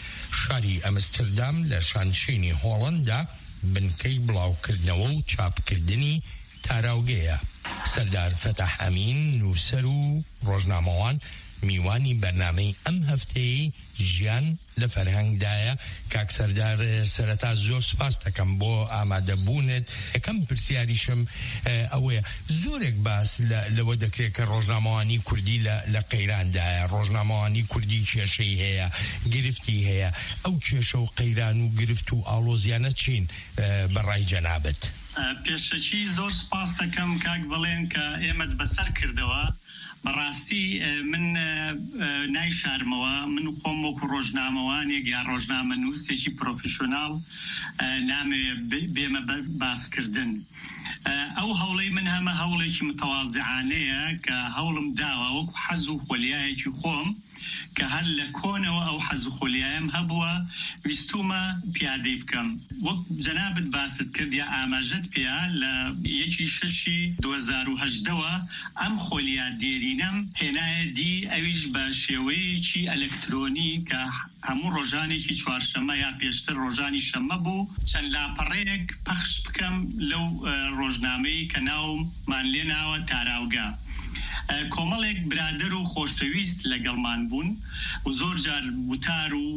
شاری ئەمستردام لە شانشینی هۆڵەندا بنکەی بڵاوکردنەوە و چاپکردنی تاراوگەیە سەردار فەتاح ئەمین نووسەر و ڕۆژنامەوان میوانی بەرنامەی ئەم هەفتەیە ژیان لە فەرهەنگدایە کاک سەردار سەرەتا زۆر سپاس دەکەم بۆ ئامادەبوونت یەکەم پرسیاریشم ئەوەیە زۆرێک باس لەوە دەکرێت کە ڕۆژنامەوانی کوردی لە قەیراندایە ڕۆژنامەوانی کوردی کێشەی هەیە گرفتی هەیە ئەو کێشە و قەیران و گرفت و ئاڵۆزیانە چین بەڕای جەنابەت پێشەکی زۆر سپاس دەکەم کاک بەڵێن کە ئێمەت بەسەر کردەوە. بەڕاستی من نایشارمەوە، من خۆم وەکو ڕۆژنامەوانێک یا ڕۆژنامە نووسێکی پرۆفیشۆناڵ نامەوێت بێمە باسکردن. ئەو هەوڵەی من هەمە هەوڵێکی متەواضعانەیە کە هەوڵم داوە وەکو حەز و خۆلیایەکی خۆم کە هەر لە کۆنەوە ئەو حەز و خۆلیایم هەبووە ویستومە پیادەی بکەم. وەک جەنابەت باست کرد یا ئاماژەت پێیا لە یەکی شەشی دوو هەزار و هەژدەوە ئەم خۆلیا دێرینەم هێنایە دی، ئەویش بە شێوەیەکی ئەلەکترۆنی کە هەموو ڕۆژانێکی چوارشەمە یا پێشتر ڕۆژانی شەمە بوو چەند لاپەڕەیەک پەخش بکەم لەو ڕۆژنامەی کە ناومان لێ ناوە تاراوگا. کۆمەڵێک برادر و خۆشەویست لەگەڵمان بوون و زۆر جار وتار و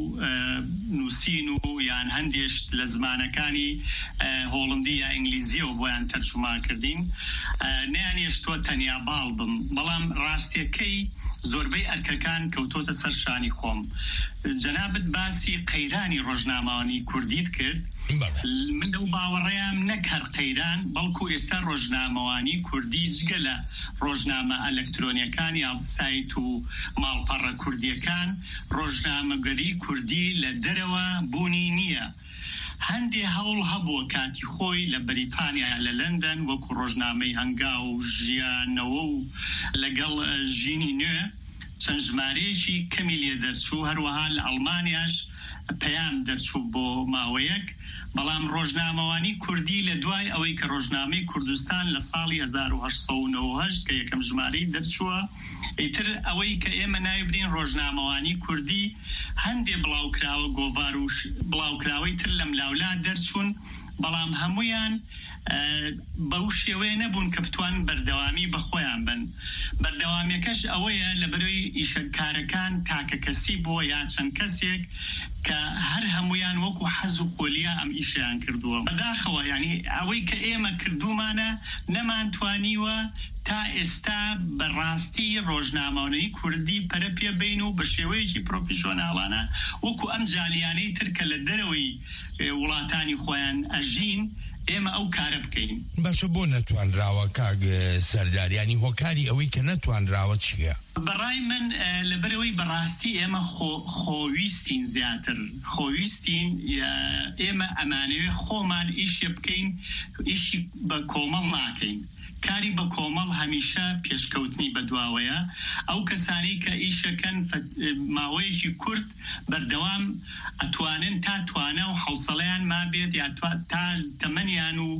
نووسین و یان هەندێش لە زمانەکانی هۆڵندی یا ئینگلیزیەوە بۆیان تەرجوما کردین. نەیانێشتووە تەنیا باڵ بم، بەڵام ڕاستیەکەی زۆربەی ئەرکەکان کەوتۆتە سەر شانی خۆم. جەنابەت باسی قەیرانی ڕۆژنامەوانی کوردیت کرد. من لەو باوەڕێیان نەک هەر قەیران بەڵکو ئێستا ڕۆژنامەوانی کوردی جگە لە ڕۆژنامە ئەلەکترۆنیەکان یا سایت و ماڵپەڕە کوردیەکان ڕۆژنامەگەری کوردی لە دەرەوە بوونی نییە. هەندێ هەوڵ هەبووە کاتی خۆی لە بەریتانیا لە لەندەن وەکو ڕۆژنامەی هەنگا و ژیانەوە و لەگەڵ ژینی نوێ چەند ژمارەیەکی کەمی لێ دەرچوو، هەروەها لە ئەڵمانیاش پەیام دەرچوو بۆ ماوەیەک. بەڵام ڕۆژنامەوانی کوردی لە دوای ئەوەی کە ڕۆژنامەی کوردستان لە ساڵی هەزار و هەشت سەد و نۆ و هەشت کە یەکەم ژمارەی دەرچووە، ئیتر ئەوەی کە ئێمە نایبرین ڕۆژنامەوانی کوردی هەندێ بڵاوکراوە گۆڤار و بڵاوکراوەی تر لە ملاولا دەرچوون، بەڵام هەمویان بەو شێوەیە نەبوون کە بتوان بەردەوامی بە خۆیان بن. بەردەوامیەکەش ئەوەیە لەبەرەوەی ئیشەکارەکان تاکە کەسی بووە یا چەند کەسێک کە هەر هەمویان وەکو حەز و خۆلیا ئەم ئیشیان کردووە. بەداخەوە یعنی ئەوەی کە ئێمە کردومانە نەمانتوانیوە تا ئێستا بەڕاستی ڕۆژنامەوانی کوردی پەرە پێبین و بە شێوەیەکی پرۆفیشۆناڵانە وەکو ئەم جالیانەی ترکە لە دەرەوەی وڵاتانی خۆیان ئەژین ئێمە ئەو کارە بکەین. باشە بۆ نەتوانراوە کاگ سەرداریانی هۆکاری ئەوەی کە نەتوانراوە چییە؟ بەڕای من لەبەرەوەی بەڕاستی ئێمە خۆویستین زیاتر خۆویستین ئێمە ئەمانەوێ خۆمان ئیشێ بکەین، ئیشی بە کۆمەڵ ناکەین. کاری بە کۆمەڵ هەمیشە پێشکەوتنی بەدواوەیە. ئەو کەسانی کە ئیشەکەن ماوەیەکی کورت بەردەوام ئەتوانن تا توانە و حوسڵەیان ما بێت یا تا تەمەنیان و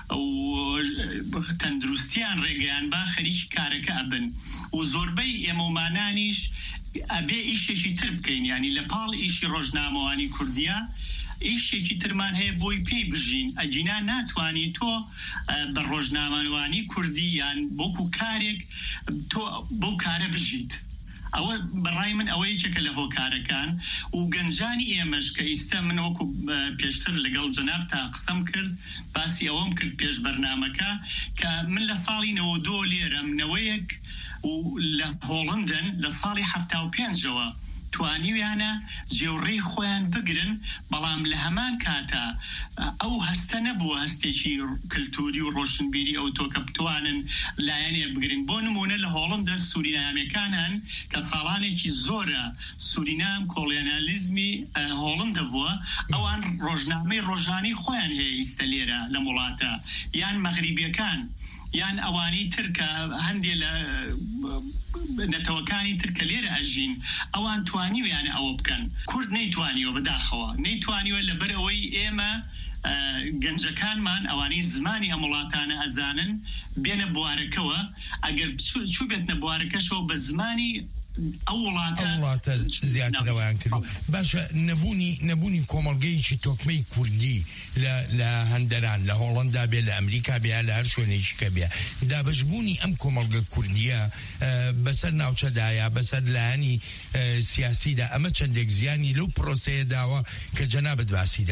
تەندروستیان ڕێگەیان با خەریکی کارەکە ئەبن و زۆربەی ئێمەمانانیش ئەبێ ئیشێکی تر بکەین، ینی لە پاڵ ئیشی ڕۆژنامەوانی کوردیە ئیشێکی ترمان هەیە بۆی پێی بژین. ئەجینا ناتوانی تۆ بە ڕۆژنامەوانی کوردی یان بۆکو کارێک تۆ بۆ کارە بژیت. ئەوە بەڕای من ئەوە یەکێکە لە هۆکارەکان و گەنجانی ئێمەش کە ئیستا من وەکو پێشتر لەگەڵ جەناب تا قسەم کرد باسی ئەوەم کرد پێش بەرنامەکە کە من لە ساڵی نەوە دۆ لێرەم نەوەیەک و لە هۆڵندن لە ساڵی هەفتا و پێنجەوە توانیویانە جێوڕێی خۆیان بگرن، بەڵام لە هەمان کاتە ئەو هەستە نەبووە هەستێکی کللتوری و ڕۆشنبیری ئەو تۆکە بتوانن لایەنێ بگرن. بۆ نمونە لە هۆڵندە سوورینامەکان هەن کە ساڵانێکی زۆرە سوورینام کۆڵیۆنالیزمی هۆڵندە بووە، ئەوان ڕۆژنامەی ڕۆژانی خۆیان هەیە ئیستە لێرە لە وڵاتە یان مەغریبیەکان یان ئەوانی ترکە هەندێک لە نەتەوەکانی ترکە لێرە ئەژین، ئەوان توانیویانە ئەوە بکەن. کورد نەیتوانیوە بەداخەوە نەیتوانیوە لەبەرەوەی ئێمە گەنجەکانمان ئەوانەی زمانی ئەم وڵاتانە ئەزانن بێنە بوارەکەوە، ئەگەر چوو بێتنە بوارەکەشەوە بە زمانی ئەو وڵاتە زیاترەوەیان کردو. باشە نەبوونی نەبوونی کۆمەڵگەیەکی تۆکمەی کوردی لە هەندەران لە هۆڵندا بێ لە ئەمریکا بێ لە هەر شوێنێکی کە بێ دابەشبوونی ئەم کۆمەڵگە کوردیە بەسەر ناوچەدایە بەسەر لایەنی سیاسیدا ئەمە چەندێک زیانی لەو پرۆسەیە داوە کە جەنابەت باسی دەکەی.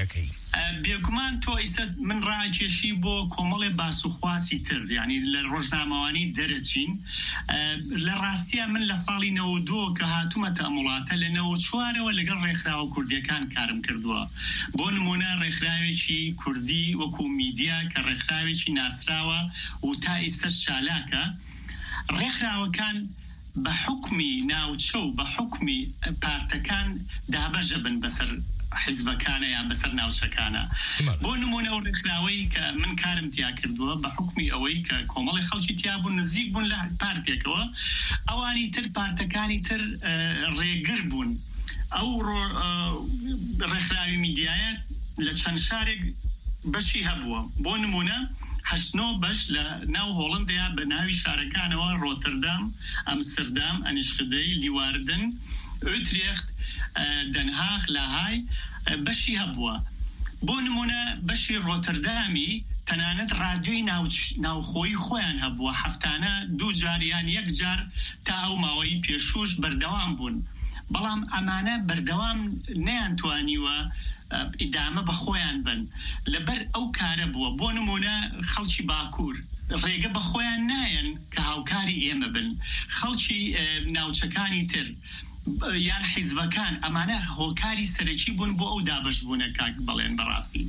بێگومان تۆ ئیسە من ڕاکێشی بۆ کۆمەڵێ باسوخواسی تر یعنی لە ڕۆژنامەوانی دەرەچین لە ڕاستیە من لە ساڵی نەوە دو کە هاتوومەتە ئەموڵاتە لە نەوە چوارەوە لەگەڵ ڕێکخراوە کوردیەکان کارم کردووە بۆ نمونە ڕێکخراوێکی کوردی وەکو میدیا کە ڕێکخراوێکی ناسراوە و تا ئیسە چالاکە ڕێکخراوەکان بە حکمی ناوچە و بە حکمی پارتەکان دابەژە بن بەسەر حیزبەکانە یا بەسەر ناوچەکانە بۆ نمونە و ڕێکخراوەی کە من کارم تیا کردووە بە حکمی ئەوەی کە کۆمەڵی خەڵکی تیا بوون نزیک بوون لە پارتێکەوە ئەوانی تر پارتەکانی تر ڕێگر بوون ئەو ڕێکخراوی میدیایە لە چەند شارێک بەشی هەبووە بۆ نمونە هەشتنۆ بەش لە ناو هۆڵندیا بە ناوی شارەکانەوە ڕۆتردام ئەمستردام ئەنیشخدەی لیواردن ئوترێخت دەنهاخ لاهای بەشی هەبووە بۆ نمونە بەشی ڕۆتردامی تەنانەت ڕادیۆی ناوخۆی خۆیان هەبووە هەفتانە دوو جاریان یەک جار تا ئەو ماوەی پێشوش بەردەوام بوون بەڵام ئەمانە بەردەوام نەیانتوانیوە ئیدامە بە خۆیان بن لەبەر ئەو کارە بووە بۆ نمونە خەڵکی باکوور ڕێگە بە خۆیان نایەن کە هاوکاری ئێمە بن خەڵکی ناوچەکانی تر یان حیزبەکان ئەمانە هۆکاری سەرەکی بوون بۆ ئەو دابەشبوونە کاک بەڵێن بەڕاستی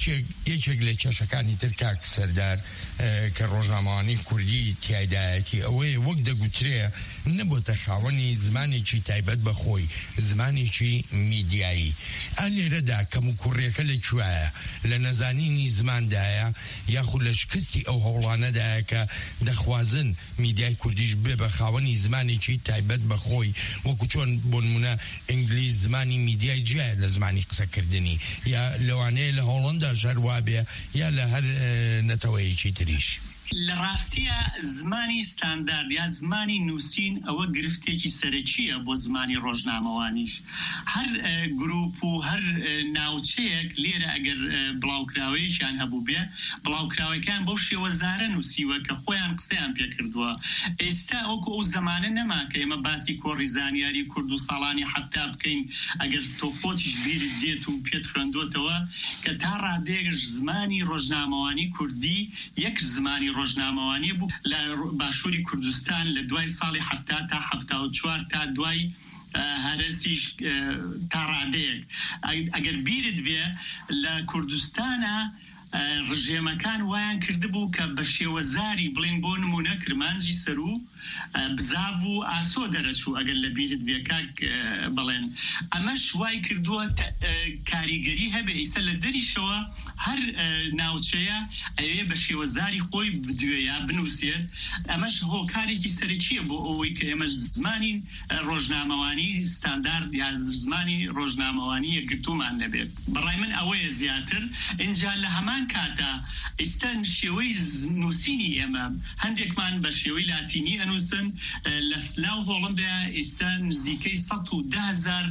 یەکێک لە کێشەکانی تر کاک سەردار کە ڕۆژنامەوانی کوردی تیایدایەتی ئەوەیە وەک دەگوترێ نەبووتە خاوەنی زمانێکی تایبەت بە خۆی زمانێکی میدیایی ئەن لێرەدا کەم و کوڕیەکە لەکوایە لە نەزانینی زماندایە یاخود لە شکستی ئەو هەوڵانەدایە کە دەخوازن میدیای کوردیش بێ بە خاوەنی زمانێکی تایبەت بە خۆی وەکو چۆن بۆ نمونە ئینگلیز زمانی میدیای جیایە لە زمانی قسەکردنی یا لەوانەیە لە هۆڵندا ژەروا بێ یا لە هەر نەتەوەیەکی تریش لە ڕاستیە زمانی ستاندارد یا زمانی نووسین ئەوە گرفتێکی سەرەکیە بۆ زمانی ڕۆژنامەوانیش هەر گروپ و هەر ناوچەیەک لێرە ئەگەر بڵاوکراوەیەکیان هەبوو بێ بڵاوکراوەکان بەو شێوەزارە نووسیوە کە خۆیان قسەیان پێکردووە ئێستا ئەوکو ئەو زمانە نەما کە ئێمە باسی کۆڕی زانیاری کورد و ساڵانی حەفتا بکەین ئەگەر تۆ خۆتیش بیرت دێت و پێت خوێندوتەوە کە تا ڕادێگەش زمانی ڕۆژنامەوانی کوردی یەک زمانی ڕۆژنامەوانی بوو لە باشووری کوردستان لە دوای ساڵی حەفتا تا حەفتا و چوار تا دوای هەرسیش تا ڕادەیەک ئەگەر بیرت بێ لە کوردستانە ڕژێمەکان وایان کردبوو کە بە شێوەزاری بڵین بۆ نمونە کرمانجی سەرو بزاو و ئاسۆ دەرەچوو ئەگەر لە بیرت بێ کاک بڵێن ئەمەش وای کردووە کاریگەری هەبێ ئیسە لە دەریشەوە هەر ناوچەیە ئەوێ بە شێوەزاری خۆی بدوێ یا بنووسێت ئەمەش هۆکارێکی سەرەکیە بۆ ئەوەی کە ئێمەش زمانی ڕۆژنامەوانی ستاندارد یا زمانی ڕۆژنامەوانی یەکگرتومان نەبێت بەڕای من ئەوەیە زیاتر اینجا لە هەمان کاتا ئێستا شێوەی نووسینی ئێمە هەندێکمان بە شێوەی لاتینی ئەنووسن لە سلااو هۆڵندا ئێستا نزیکەی سەد و ده هەزار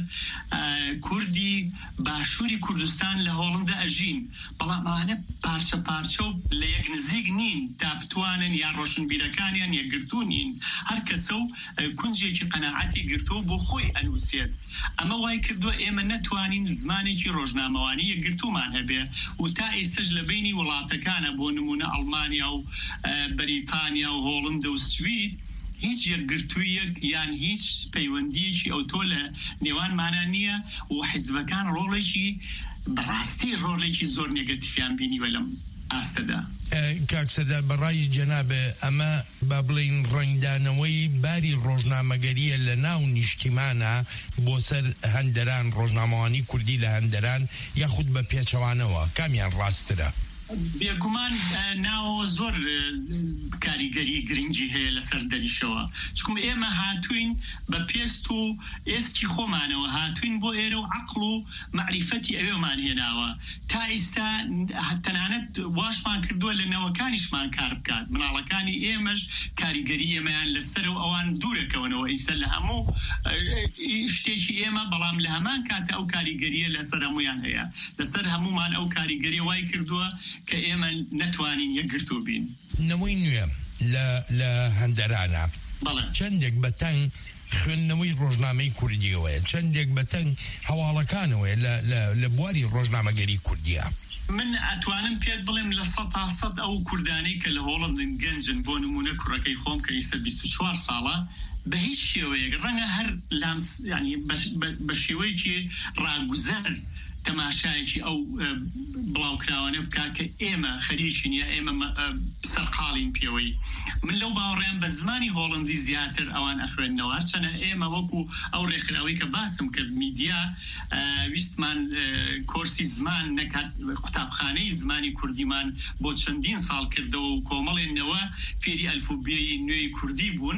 کوردی باشووری کوردستان لە هۆڵندا ئەژین بەڵام ئەوانە پارچە پارچە و لە یەک نزیک نین تا بتوانن یا ڕۆشنبیرەکانیان یەکگرتو نین هەر کەسە و کونجێکی قەناعەتی گرتو بۆ خۆی ئەنووسێت ئەمە وای کردووە ئێمە نەتوانین زمانێکی ڕۆژنامەوانی یەکگرتومان هەبێ و تا ئێستش لە بینی وڵاتەکانە بۆ نمونە ئەڵمانیا و بەریتانیا و هۆڵندا و سوید هیچ یەکگرتوویەک یان هیچ پەیوەندیەکی ئەوتۆ لە نێوانمانە نییە و حیزبەکان ڕۆڵێکی بەڕاستی ڕۆڵێکی زۆر نێگەتیفیان بینیوە لەم ئاستەدا کاکسەدا بەڕای جەنابێ ئەمە با بڵین ڕەنگدانەوەی باری ڕۆژنامەگەریە لە ناو نیشتیمانە بۆ سەر هەندەران ڕۆژنامەوانی کوردی لە هەندەران یاخود بە پێچەوانەوە کامیان ڕاسترە بێگومان ناوە زۆر کاریگەری گرنگی هەیە لەسەر دەریشەوە چکم ئێمە هاتوین بە پێست و ئێستی خۆمانەوە هاتوین بۆ ئێرە و عەقڵ و معریفەتی ئەوێمان هێناوە تا ئێستا تەنانەت واشمان کردووە لە نەوەکانیشمان کار بکات مناڵەکانی ئێمەش کاریگەری ئێمەیان لەسەر و ئەوان دوورەکەونەوە ئیستا لە هەموو شتێکی ئێمە بەڵام لە هەمان کاتە ئەو کاریگەریە لەسەر هەمویان هەیە لەسەر هەمومان ئەو کاریگەری وای کردووە کە ئێمە نەتوانین یەکگرتو بین نەوەی نوێ لە هەندەرانە چەندێک بەتەنگ خوێندنەوەی ڕۆژنامەی کوردیەوەیە چەندێک بەتەنگ هەواڵەکانەوەی لە بواری ڕۆژنامەگەری کوردیە من ئەتوانم پێت بڵێم لە سەد تا سەد ئەو کوردانەی کە لە هۆڵندن گەنجن بۆ نمونە کوڕەکەی خۆم کە ئیستا بیست و چوار ساڵە بە هیچ شێوەیەک ڕەنگە هەر لامس ینی بە شێوەیەکی ڕاگوزەر تەماشایەکی ئەو بڵاوکراوانە بکا کە ئێمە خەریکی نیە ئێمە سەرقاڵین پێوەی من لەو باوەڕێم بە زمانی هۆڵندی زیاتر ئەوان ئەخوێننەوە چەنە ئێمە وەکو ئەو ڕێکخراوی کە باسم کرد میدیا ویستمان کۆرسی زمان نەکات قوتابخانەی زمانی کوردیمان بۆ چەندین ساڵ کردەوە و کۆمەڵێنەوە فێری ئەلفوبێی نوێی کوردی بوون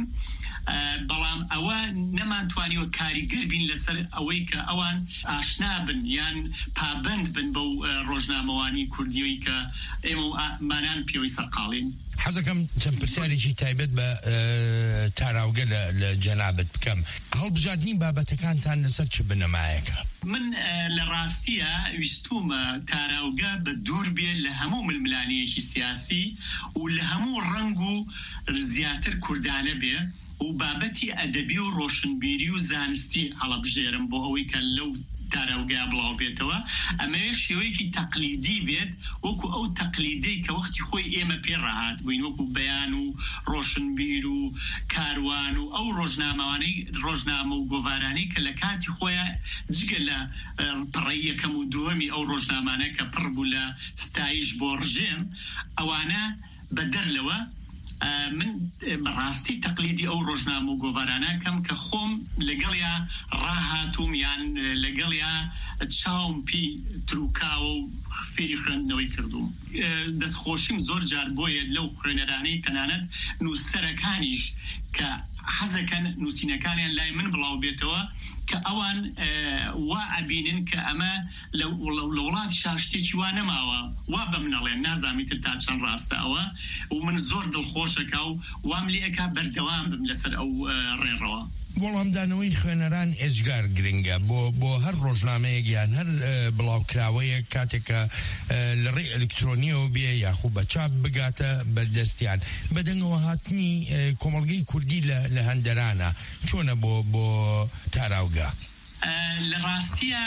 بەڵام ئەوە نەمانتوانیوە کاریگەر بین لەسەر ئەوەی کە ئەوان ئاشنا بن یان پابند بن بەو ڕۆژنامەوانی کوردیەوەی کە ئێمە مانان پێوەی سەرقاڵین. حەزەکەم چەند پرسیارێکی تایبەت بە تاراوگە لە جەنابەت بکەم. هەڵبژاردننی بابەتەکانتان لەسەر چ بنەمایەکە؟ من لە ڕاستیە ویستومە تاراوگە بە دوور بێت لە هەموو ململانەیەکی سیاسی و لە هەموو ڕنگ و زیاتر کوردانە بێ و بابەتی ئەدەبی و ڕۆشنبیری و زانستی هەڵەبژێرم بۆ ئەوەی کە لەو تاراوگا بڵاو بێتەوە ئەمەیە شێوەیەکی تەقلیدی بێت وەکو ئەو تەقلیدەی کە وەختی خۆی ئێمە پێڕەهات بووین وەکو بەیان و ڕۆشنبیر و کاروان و ئەو ڕۆژنامەوانەی ڕۆژنامە و گۆڤارانەی کە لە کاتی خۆیان جگە لە پڕی یەکەم و دووەمی ئەو ڕۆژنامانە کە پڕ بوو لە ستایش بۆ ڕژێم ئەوانە بە دەرلەوە من بەڕاستی تەقلیدی ئەو ڕۆژنامە و گۆڤارانە کەم کە خۆم لەگەڵیا ڕاهاتوم یان لەگەڵیا چاوم پێی تروکاوە و فێری خوێندنەوەی کردوم. دەستخۆشیم زۆر جار بۆیە لەو خوێنەرانەی تەنانەت نووسەرەکانیش کە حەزەکەن نووسینەکانیان لای من بڵاو بێتەوە کە ئەوان وا ئەبینن کە ئەمە لە وڵاتی شاشتێکی وا نەماوە وا بە منەڵێن نازامیتر تا چەند ڕاستە ئەوە و من زۆر دڵخۆشەکە و وام لێ ئەکا بەردەوام بم لەسەر ئەو ڕێڕەوە. وەڵامدانەوەی خوێنەران ئێجگار گرنگە بۆ بۆ هەر ڕۆژنامەیەک یان هەر بڵاوکراوەیە کاتێکە لە ڕێ ئەلکترۆنیەوە بێ یاخوو بە چاپ بگاتە بەردەستیان بەدەنگەوە هاتنی کۆمەڵگەی کوردی لە هەندەرانە چۆنە بۆ بۆ تاراوگا؟ لە ڕاستیە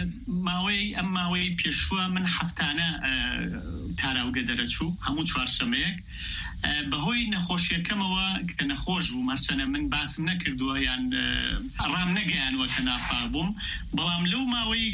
ماوەی ئەم ماوەی پێشووە من هەفتانە تاراوگە دەرەچوو هەموو چوارشەمەیەک بەهۆی نەخۆشیەکەمەوە کە نەخۆش بوو مەرچەنە من باسم نەکردووە یان ڕام نەگەیانوە کە ناساغ بووم بەڵام لەو ماوەی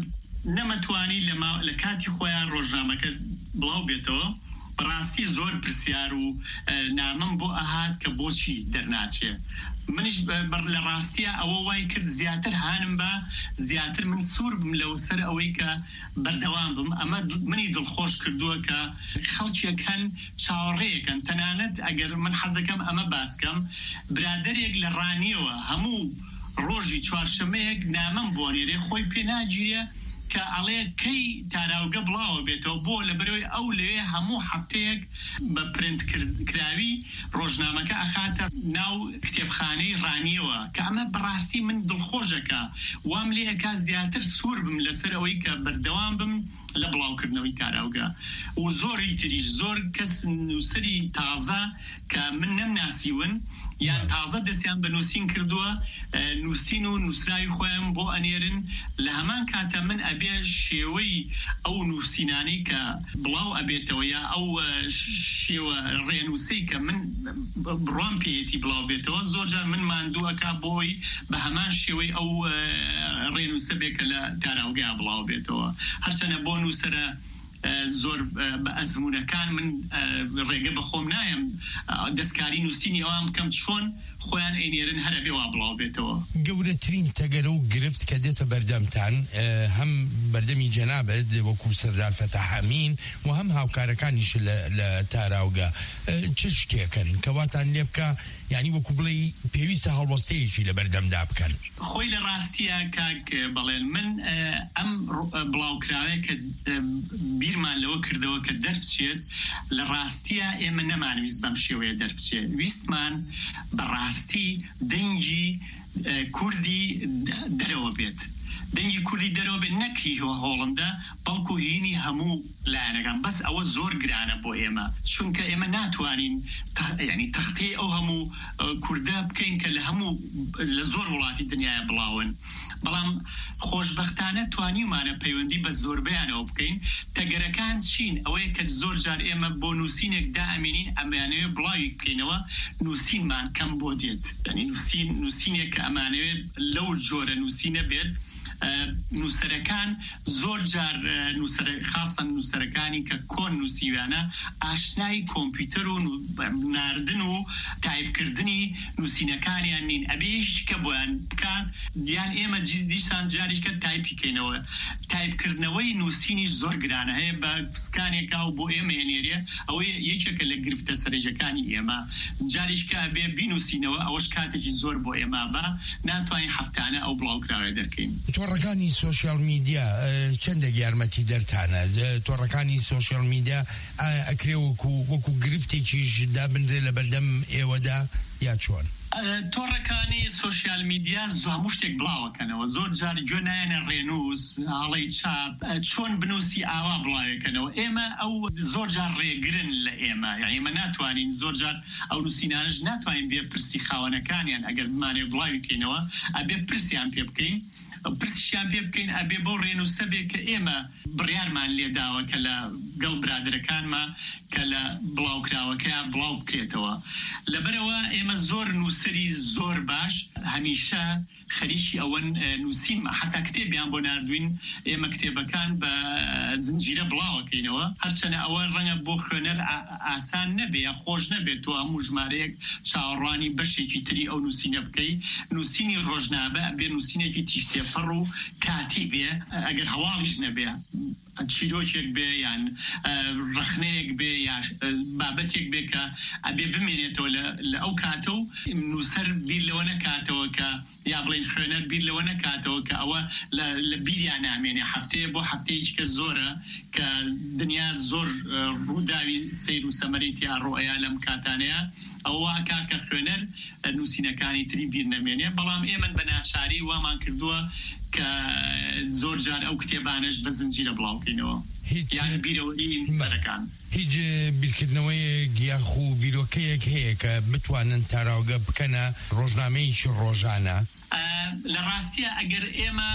نەمەتوانی لە کاتی خۆیان ڕۆژنامەکە بڵاو بێتەوە بەڕاستی زۆر پرسیار و نامم بۆ ئەهات کە بۆچی دەرناچێ منیش لە ڕاستیە ئەوە وای کرد زیاتر هانم بە زیاتر من سوور بم لەو سەر ئەوەی کە بەردەوام بم ئەمە منی دڵخۆش کردووە کە خەڵکیەکەن چاوەڕێیەکەن تەنانەت ئەگەر من حەزەکەم ئەمە باسکەم برادەرێک لە ڕانیەوە هەموو ڕۆژی چوارشەمەیەک نامەم بۆ نێرێ خۆی پێ ناگیرێ کە ئەڵێ کەی تاراوگە بڵاوە بێتەوە بۆ لە بەرەوەی ئەو لەوێ هەموو هەفتەیەک بە پرنت کراوی ڕۆژنامەکە ئەخاتە ناو کتێبخانەی ڕانیەوە کە ئەمە بەڕاستی من دڵخۆشەکە وام لێ ئەکا زیاتر سوور بم لەسەر ئەوەی کە بەردەوام بم لە بڵاوکردنەوەی تاراوگە و زۆری تریش زۆر کەس نووسری تازە کە من نەمناسیون یان تازە دەستیان بە نووسین کردووە نووسین و نووسراوی خۆیان بۆ ئەنێرن لە هەمان کاتە من ئەبێ شێوەی ئەو نووسینانەی کە بڵاو ئەبێتەوە یا ئەو شێوە ڕێنووسی کە من بڕوام پێیەتی بڵاو بێتەوە زۆرجار من ماندووەکە بۆی بە هەمان شێوەی ئەو ڕێنووسە بێکە لە تاراوگا بڵاو بێتەوە هەرچەنە بۆ نووسەرە زۆر بە ئەزمونەکان من ڕێگە بە خۆم نایم دەستکاری نووسینی ئەوان بکەم چۆن خۆیان ئەینێرن هەرە بێ وا بڵاو بێتەوە. گەورەترین تەگەرە و گرفت کە دێتە بەردەمتان هەم بەردەمی جەنابەت وەکو سەردار فەتاح ئەمین و هەم هاوکارەکانیش لە تاراوگا چ شتێکن کەواتان لێ بکە یعنی وەکو بڵێ پێویستە هەڵوەستەیەکی لە بەردەمدا بکەن؟ خۆی لە ڕاستیە کاک بەڵێن من ئەم بڵاوکراوەیە کە بیرمان لەوە کردەوە کە دەربچێت لە ڕاستیە ئێمە نەمانویست بەم شێوەیە دەربچێت ویستمان بەڕاستی دەنگی کوردی دەرەوە بێت دەنگی کوردی دەرەوە بێت نەکی هۆڵندە بەڵکو هینی هەموو لایەنەکان بەس ئەوە زۆر گرانە بۆ ئێمە چونکە ئێمە ناتوانین ینی تەختەی ئەو هەموو کوردە بکەین کە لە هەموو لە زۆر وڵاتی دنیای بڵاون بەڵام خۆشبەختانە توانیمانە پەیوەندی بە زۆربیانەوە بکەین. تەگەرەکان چین ئەوەیە کە زۆر جار ئێمە بۆ نووسینێک دائەمێنین ئەمانەوێت بڵاوی بکەینەوە نووسینمان کەم بۆ دێت، یعنی نووسین نووسینێک کە ئەمانەوێت لەو جۆرە نووسینە بێت. نووسەرەکان زۆر جار خاصن نووسەرەکانی کە کۆن نووسیوانە ئاشنای کۆمپیوتەر و ناردن و تایپکردنی نووسینەکانیان نین، ئەبێش کە بۆیان بکات دیان ئێمە دیسان جاریکە تایپیکەینەوە. تایپکردنەوەی نووسینیش زۆر گرانە هەیە بە پسکانێکا و بۆ ئێمە هێنێرێ، ئەوەی یەکێکە لە گرفتە سەرێژەکانی ئێمە. جاریشکە ئەبێ بینووسینەوە ئەوەش کاتێکی زۆر بۆ ئێمە بە ناتوانین هەفتانە ئەو بڵاوکراوە دەرکەین. تۆڕەکانی سۆشیال میدیا چەندێک یارمەتی دەرتانە؟ تۆڕەکانی سۆشیال میدیا ئەکرێ وەکو وەکو گرفتێکیش دابنرێ لە بەردەم ئێوەدا یا چۆن؟ تۆڕەکانی سۆشیال میدیا زۆر شتێک بڵاوەکەنەوە، زۆر جار گوێ نایەنە ڕێنووس هەڵەی چاپ چۆن بنووسی ئاوا بڵاوەکەنەوە. ئێمە ئەو زۆر جار ڕێگرن لە ئێمە، ئێمە ناتوانین زۆر جار ئەو نووسینانش ناتوانین بێ پرسی خاوەنەکانیان ئەگەر بمانێ بڵاوی بکەینەوە ئەبێ پرسیان پێ بکەین، پرسیان پێ بکەین ئەبێ بۆ ڕێنووسە بێ کە ئێمە بڕیارمان لێداوە کە لە گەڵ برادرەکانمان کە لە بڵاوکراوەکە بڵاو بکرێتەوە. لەبەرەوە ئێمە زۆر نووسری زۆر باش هەمیشە خەریکی ئەوەن نووسینمە، حتا کتێبیان بۆ نردوین ئێمە کتێبەکان بە زنجیرە بڵاوەکەینەوە، هەرچەنە ئەوە ڕەنگە بۆ خوێنەر ئاسان نەبێ یا خۆش نەبێت تۆ هەموو ژمارەیەک چاوەڕوانی بەشێکی تری ئەو نووسینە بکەی. نووسینی ڕۆژنامە بێ نووسینێکی تیشتێپەڕ و کاتی بێ، ئەگەر هەواڵیش نەبێ چیرۆکێک بێ یان ڕخنەیەک بێ یا بابەتێک بێ کە ئەبێ بمێنێتەوە لە ئەو کاتە و نووسەر بیر لەوە نەکاتەوە کە یا بڵین خوێنەر بیر لەوە نەکاتەوە کە ئەوە لە بیریان نامێنێ. هەفتەیە بۆ هەفتەیەکی کە زۆرە کە دنیا زۆر ڕووداوی سیر و سەمەری تیا ڕۆیە لەم کاتانەیە، ئەوە کاکە خوێنەر نووسینەکانی تری بیر نەمێنێ. بەڵام ئێمە بە ناچاری وامان کردووە کە زۆر جار ئەو کتێبانش بە زنجیرە بڵاوکەینەوە یان بیرەوەی سەرەکان. هیچ بیرکردنەوەی گیاخ و بیرۆکەیەک هەیە کە بتوانن تاراوگە بکەنە ڕۆژنامەیەکی ڕۆژانە؟ لە ڕاستیە ئەگەر ئێمە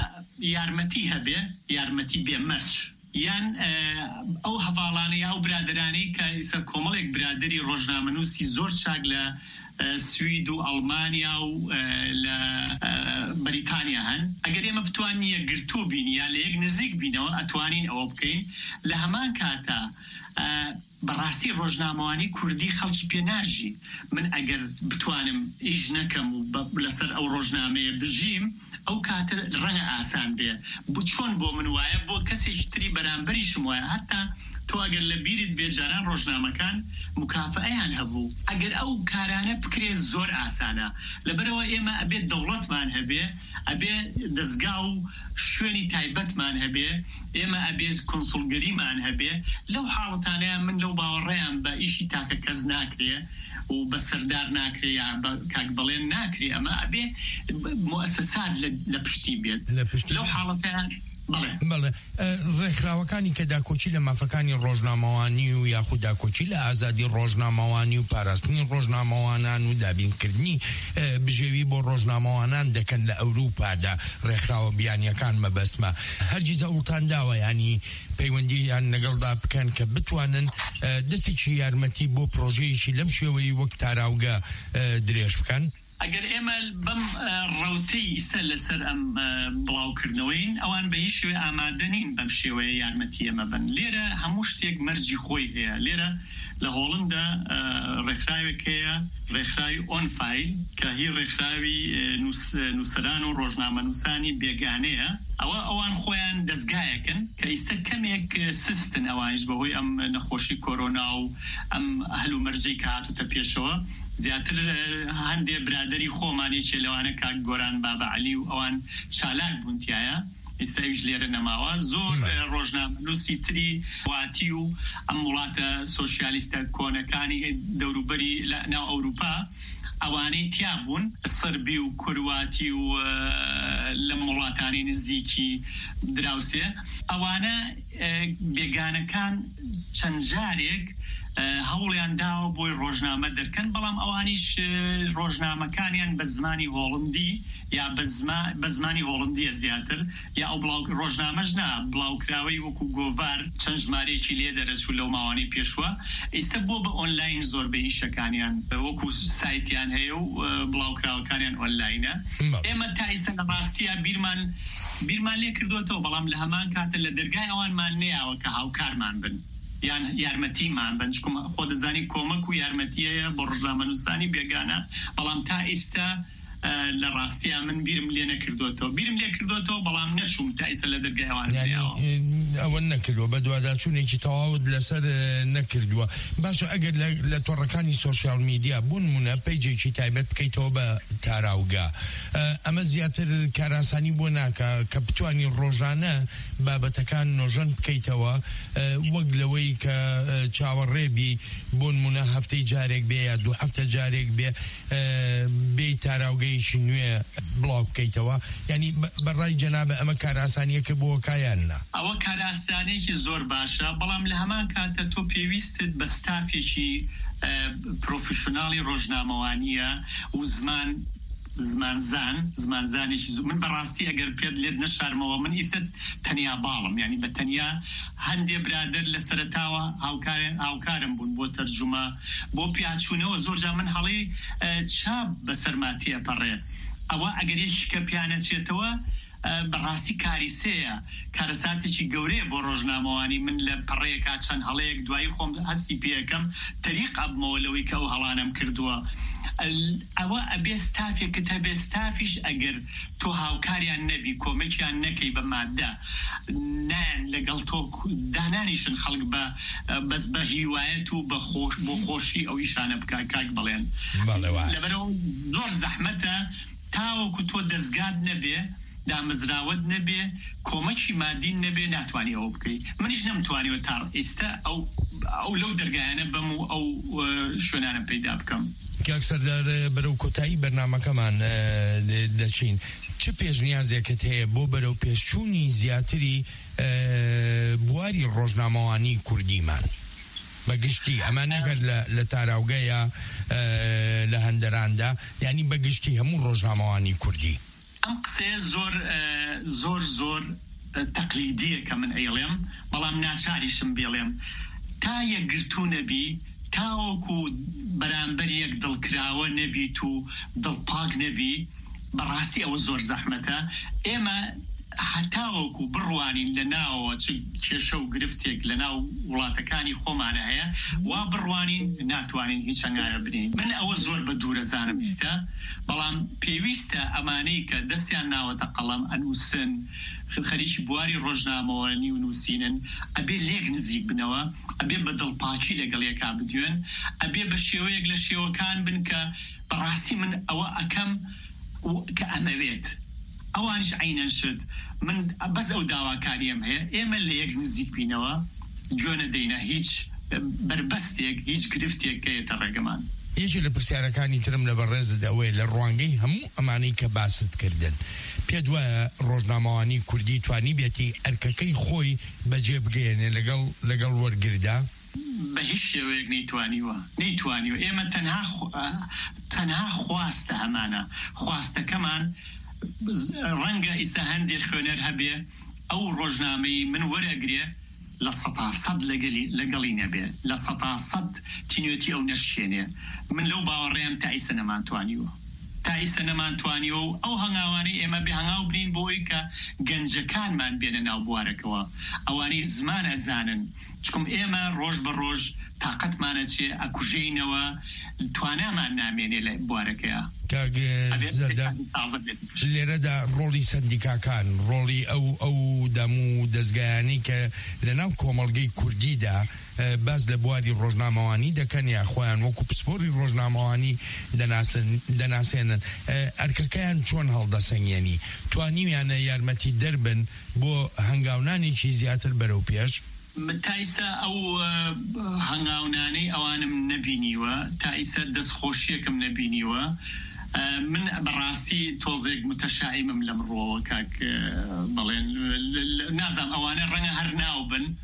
یارمەتی هەبێ، یارمەتی بێ مەرج، یان ئەو هەواڵانەی ئەو برادرانەی کە ئیسە کۆمەڵێک برادری ڕۆژنامەنووسی زۆر چاک لە سوید و ئەڵمانیا و لە بەریتانیا هەن، ئەگەر ئێمە بتوانین یەکگرتوو بین یا لە یەک نزیک بینەوە ئەتوانین ئەوە بکەین. لە هەمان کاتە بەڕاستی ڕۆژنامەوانی کوردی خەڵکی پێناژی. من ئەگەر بتوانم ئیش نەکەم و لەسەر ئەو ڕۆژنامەیە بژیم ئەو کاتە ڕەنگە ئاسان بێ. بۆ چۆن بۆ من وایە بۆ کەسێکی تری بەرامبەریشم وایە هەتا تۆ ئەگەر لە بیرت بێ جاران ڕۆژنامەکان مکافئەیان هەبوو. ئەگەر ئەو کارانە بکرێ زۆر ئاسانە. لەبەرەوە ئێمە ئەبێ دەوڵەتمان هەبێ، ئەبێ دەستگا و شوێنی تایبەتمان هەبێ، ئێمە ئەبێ کۆنسڵگەریمان هەبێ. لەو حاڵەتانەیە من لەو باوەڕێیان بە ئیشی تاکە کەس ناکرێ و بە سەردار ناکرێ یا کاک بەڵێن ناکرێ، ئەمە ئەبێ مؤسسات لە پشتی بێت. لەو حاڵەتەیان بەڵێ ڕێکخراوەکانی کە داکۆچی لە مافەکانی ڕۆژنامەوانی و یاخود داکۆچی لە ئازادی ڕۆژنامەوانی و پاراستنی ڕۆژنامەوانان و دابینکردنی بژێوی بۆ ڕۆژنامەوانان دەکەن لە ئەوروپادا ڕێکخراوە بیانیەکان مەبەستمە. هەرگیز ئەوڵتان داوە ینی پەیوەندییان لەگەڵدا بکەن کە بتوانن دەستێکی یارمەتی بۆ پرۆژەیەکی لەم شێوەی وەک تاراوگە درێژ بکەن؟ ئەگەر ئێمە بەم ڕەوتەی ئیسە لەسەر ئەم بڵاوکردنەوەین ئەوان بە هیچ شێوەیە ئامادەنین بەم شێوەیە یارمەتی ئەمە بن. لێرە هەموو شتێک مەرجی خۆی هەیە. لێرە لە هۆڵندا ڕێکخراوێک هەیە، ڕێکخراوی ئۆنفایل کە هی ڕێکخراوی نووسەران و ڕۆژنامە نووسانی بێگانەیە. ئەوە ئەوان خۆیان دەستگایەکەن کە ئیسە کەمێک سستن ئەوانش بەهۆی ئەم نەخۆشی کۆرۆنا و ئەم هەلو مەرجەی کە هاتوتە پێشەوە. زیاتر هەندێ برادری خۆمانێکی لەوانە کاک گۆران بابە عەلی و ئەوان چالاک بوونتیایە ئێستاویش لێرە نەماوە. زۆر ڕۆژنامەنووسی تری واتی و ئەم وڵاتە سۆشیالیستە کۆنەکانی دەوروبەری لە ناو ئەوروپا ئەوانەی تیابوون سەربی و کورواتی و لە وڵاتانی نزیکی دراوسێ ئەوانە بێگانەکان چەند جارێک هەوڵیان داوە بۆی ڕۆژنامە دەرکەن بەڵام ئەوانیش ڕۆژنامەکانیان بە زمانی هۆڵندی یا بە زمانی هۆڵندیە زیاتر یا ئەو ڕۆژنامەش نا بڵاوکراوەی وەکو گۆڤار چەند ژمارەیەکی لێ دەرەچوو لەو ماوانی پێشوە ئێستا بۆ بە ئۆنلاین زۆربەی ئیشەکانیان وەکو سایتیان هەیە و بڵاوکراوەکانیان ئۆنلاینە ئێمە تا ئێستا لە ڕاستیە بیرمان بیرمان لێ کردوێتەوە بەڵام لە هەمان کاتە لە دەرگای ئەوانمان نەیەوە کە هاوکارمان بن یان یارمەتیمان بن چکم خۆ دەزانی کۆمەک و یارمەتیەیە بۆ ڕۆژنامەنووسانی بێگانە بەڵام تا ئێستا لە ڕاستیە من بیرم لێ نەکردوێتەوە بیرم لێ کردوێتەوە بەڵام نەچوم تا ئێستا لە دەرگای ئەوان ئەوە نەکردووە بە دوواداچوونێکی تەواوت لەسەر نەکردووە باشە ئەگەر لە تۆڕەکانی سۆشیال میدیا بۆ نمونە پەیجێکی تایبەت بکەیتەوە بە تاراوگا ئەمە زیاتر کاراسانی بۆ ناکە کە بتوانی ڕۆژانە بابەتەکان نۆژەن بکەیتەوە وەک لەوەی کە چاوەڕێبی بۆ نمونە هەفتەی جارێک بێ یا دوو هەفتە جارێک بێ بێ تاراوگەیشی نوێ بڵاو بکەیتەوە ینی بەڕای جەنابە ئەمە کاراسانیەکە بۆ کایاننا ئەوە کاراسانێکی زۆر باشە بەڵام لە هەمان کاتە تۆ پێویستت بە ستافێکی پرۆفیشناڵی ڕۆژنامەوانیە و زمان زمانزان زمانزانێکی زوو من بەڕاستی ئەگەر پێت لێت نەشارمەوە من ئیسە تەنیا باڵم یعنی بە تەنیا هەندێ برادر لە سەرەتاوە هاوکارم بوون بۆ تەرجومە بۆ پیاچوونەوە زۆرجا من هەڵی چاپ بەسەرماتیە پەڕێ ئەوە ئەگەریشی کە پیانەچێتەوە بەڕاستی کاریسەیە کارەساتێکی گەورەیە بۆ ڕۆژنامەوانی من لە پەڕەیەکا چەند هەڵەیەک دوایی خۆم هەستی پێەکەم تەریق ئەبمەوە لەوەی کە ئەو هەڵانم کردووە ئەوە ئەبێ ستافێکت هەبێ ستافیش ئەگەر تۆ هاوکاریان نەبی کۆمەکیان نەکەی بە مادە نان لەگەڵ تۆ دانانیشن خەڵک بە بەس بە هیوایەت و بە خۆش بۆ خۆشی ئەو ئیشانە بکە کاک بڵێن لەبەرەوە زۆر زەحمەتە تاوەکو تۆ دەستگات نەبێ دامەزراوت نەبێ کۆمەکی مادین نەبێ ناتوانانی ئەو بکەی منیش نەمتوانیوە تا ئێستا ئەو ئەو لەو دەرگایانە بم و ئەو شوێنانە پەیدا بکەم کاک سەردار بەرەو کۆتایی بەرنامەکەمان دەچین چ پێشنیازێکت هەیە بۆ بەرەو پێشچوونی زیاتری بواری ڕۆژنامەوانی کوردیمان بەگشتی ئەمە نەگەر لە تاراوگەیە لە هەندەراندا ینی بەگشتی هەموو ڕۆژنامەوانی کوردی ئەم قسەیە زۆر زۆر زۆر تەقلیدیە کە من ئەیڵێم بەڵام ناچاریشم بێڵێم تا یەکگرتوو نەبی تاوەکو بەرامبەر یەک دڵکراوە نەبیت و دڵپاک نەبی بەڕاستی ئەوە زۆر زەحمەتە ئێمە هەتاوەکو بڕوانین لە ناوەوە چ کێشە و گرفتێک لە ناو وڵاتەکانی خۆمانە هەیە وا بڕوانین ناتوانین هیچ هەنگایە بنین من ئەوە زۆر بە دوورەزانم ئیستا بەڵام پێویستە ئەمانەی کە دەستیان ناوەتە قەڵەم ئەنووسن خەریکی بواری ڕۆژنامەوانی و نووسینن ئەبێ لێک نزیک بنەوە ئەبێ بە دڵپاکی لەگەڵ یەکا بدوێن ئەبێ بە شێوەیەک لە شێوەکان بن کە بەڕاستی من ئەوە ئەکەم کە ئەمەوێت ئەوانش عینەن شت من بەس ئەو داواکاریم هەیە ئێمە لە یەک نزیک بینەوە گوێنە دەینە هیچ بربەستێک هیچ گرفتێک کەیەتە ڕێگەمان یەکی لە پرسیارەکانی ترم لە بەڕێزت ئەوەیە لە ڕوانگەی هەموو ئەمانەی کە باست کردن پێت وایە ڕۆژنامەوانی کوردی توانی بێتی ئەرکەکەی خۆی بەجێ بگەێنێ لەگەڵ لەگەڵ وەرگردا بە هیچ شێوەیەک نەیتوانیوە نەیتوانیوە ئێمە تەنها تەنها خواستە هەمانە خواستەکەمان ڕەنگە ئیسا هەندێک خوێنەر هەبێ ئەو ڕۆژنامەی من وەرەگرێ لە سەتا سەد لەگەڵی نەبێ لە سەتا سەد تینوێتی ئەو نەشێنێ من لەو باوەڕێم تا ئیسە نەمانتوانیوە تا ئیسە نەمانتوانیوە و ئەو هەنگاوانەی ئێمە بێ هەنگاو برین بۆی کە گەنجەکانمان بێنە ناو بوارەکەوە ئەوانەی زمان ئەزانن چکم ئێمە ڕۆژ بە ڕۆژ تااقەتمانە چێ ئەکوژەینەوە توانامان نامێنێ لە بوارەکەیە لێرەدا ڕۆڵی سندیکاکان ڕۆڵی ئەو ئەو دەموو دەستگایانی کە لە ناو کۆمەڵگەی کوردیدا باز لە بواری ڕۆژنامەوانی دەکەن یا خۆیان وەکو پسپۆری ڕۆژنامەوانی دەناسێنن ئەرکەکەیان چۆن هەڵدەسەنگێنی توانیویانە یارمەتی دەربن بۆ هەنگاونانێکی زیاتر بەرەو پێش تا ئیسا ئەو هەنگاونانەی ئەوانم نەبینیوە تا ئیسا دەستخۆشیەکەم نەبینیوە من بەڕاستی تۆزێک متەشائیمم لەم ڕۆوە کاک بەڵێن نازام ئەوانە ڕەنگە هەر ناو بن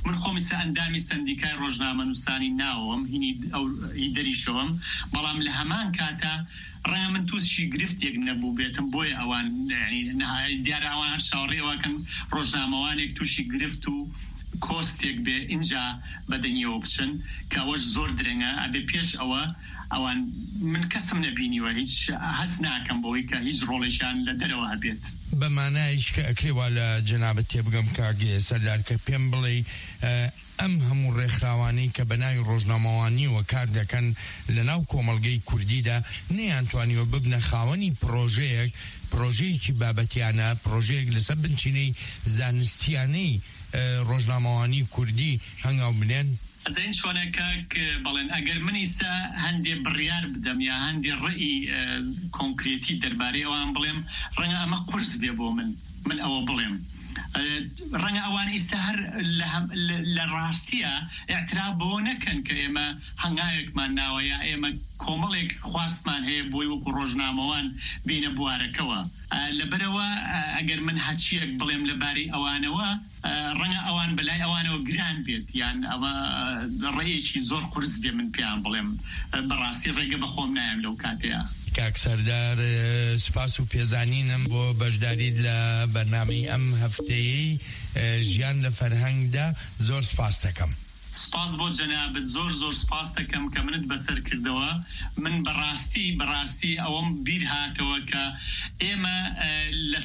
من خۆمی سە ئەندامی سندیکای ڕۆژنامەنووسانی ناوم هینی ئەو دەریشەوەم بەڵام لە هەمان کاتە ڕێ من تووشی گرفتێک نەبوو بێتم بۆی ئەوان دیارە ئەوان هەر چاوەڕێەوەکەن ڕۆژنامەوانێک تووشی گرفت و کۆستێک بێ اینجا بەدەنیەوە بچن کە ئەوەش زۆر درەنگە ئەبێ پێش ئەوە ئەوان من کەسم نەبینیوە هیچ هەست ناکەم بەوەی کە هیچ ڕۆڵێکیان لە دەرەوە هەبێت بەمانایش کە ئەکرێوا لە جەنابەت تێبگەم کاگێ سەردار کە پێم بڵێ ئەم هەموو ڕێکخراوانەی کە بەناوی ڕۆژنامەوانیەوە کار دەکەن لە ناو کۆمەڵگەی کوردیدا نەیانتوانیوە ببنە خاوەنی پرۆژەیەک پرۆژەیەکی بابەتیانە پرۆژەیەک لەسەر بنچینەی زانستیانەی ڕۆژنامەوانی کوردی هەنگاو بنێن ئەزین چۆنەکە بەڵێن ئەگەر منیسا هەندێ بڕیار بدەم یا هەندێ ڕێی کۆنکرێتی دەربارەی ئەوان بڵێم ڕەنگە ئەمە قورس بێ بۆ من من ئەوە بڵێم ڕەنگە ئەوان ئیستا هەر لە ڕاستیە ئاعتراف بەوە نەکەن کە ئێمە هەنگایەکمان ناوە یا ئێمە کۆمەڵێک خواستمان هەیە بۆی وەکو ڕۆژنامەوان بینە بوارەکەوە لەبەرەوە ئەگەر من هەچیەک بڵێم لەبارەی ئەوانەوە ڕەنگە ئەوان بەلای ئەوانەوە گران بێت یان ئەوە ڕێیەکی زۆر قورس بێ من پێیان بڵێم بەڕاستی ڕێگە بە خۆم نایم لەو کاتەیە کاک سەردار سپاس و پێزانینم بۆ بەشداریت لە بەرنامەی ئەم هەفتەیەی ژیان لە فەرهەنگدا زۆر سپاس دەکەم سپاس بۆ جەنابەت زۆر زۆر سپاس دەکەم کە منت بەسەر کردەوە من بەڕاستی بەڕاستی ئەوەم بیر هاتەوە کە ئێمە لە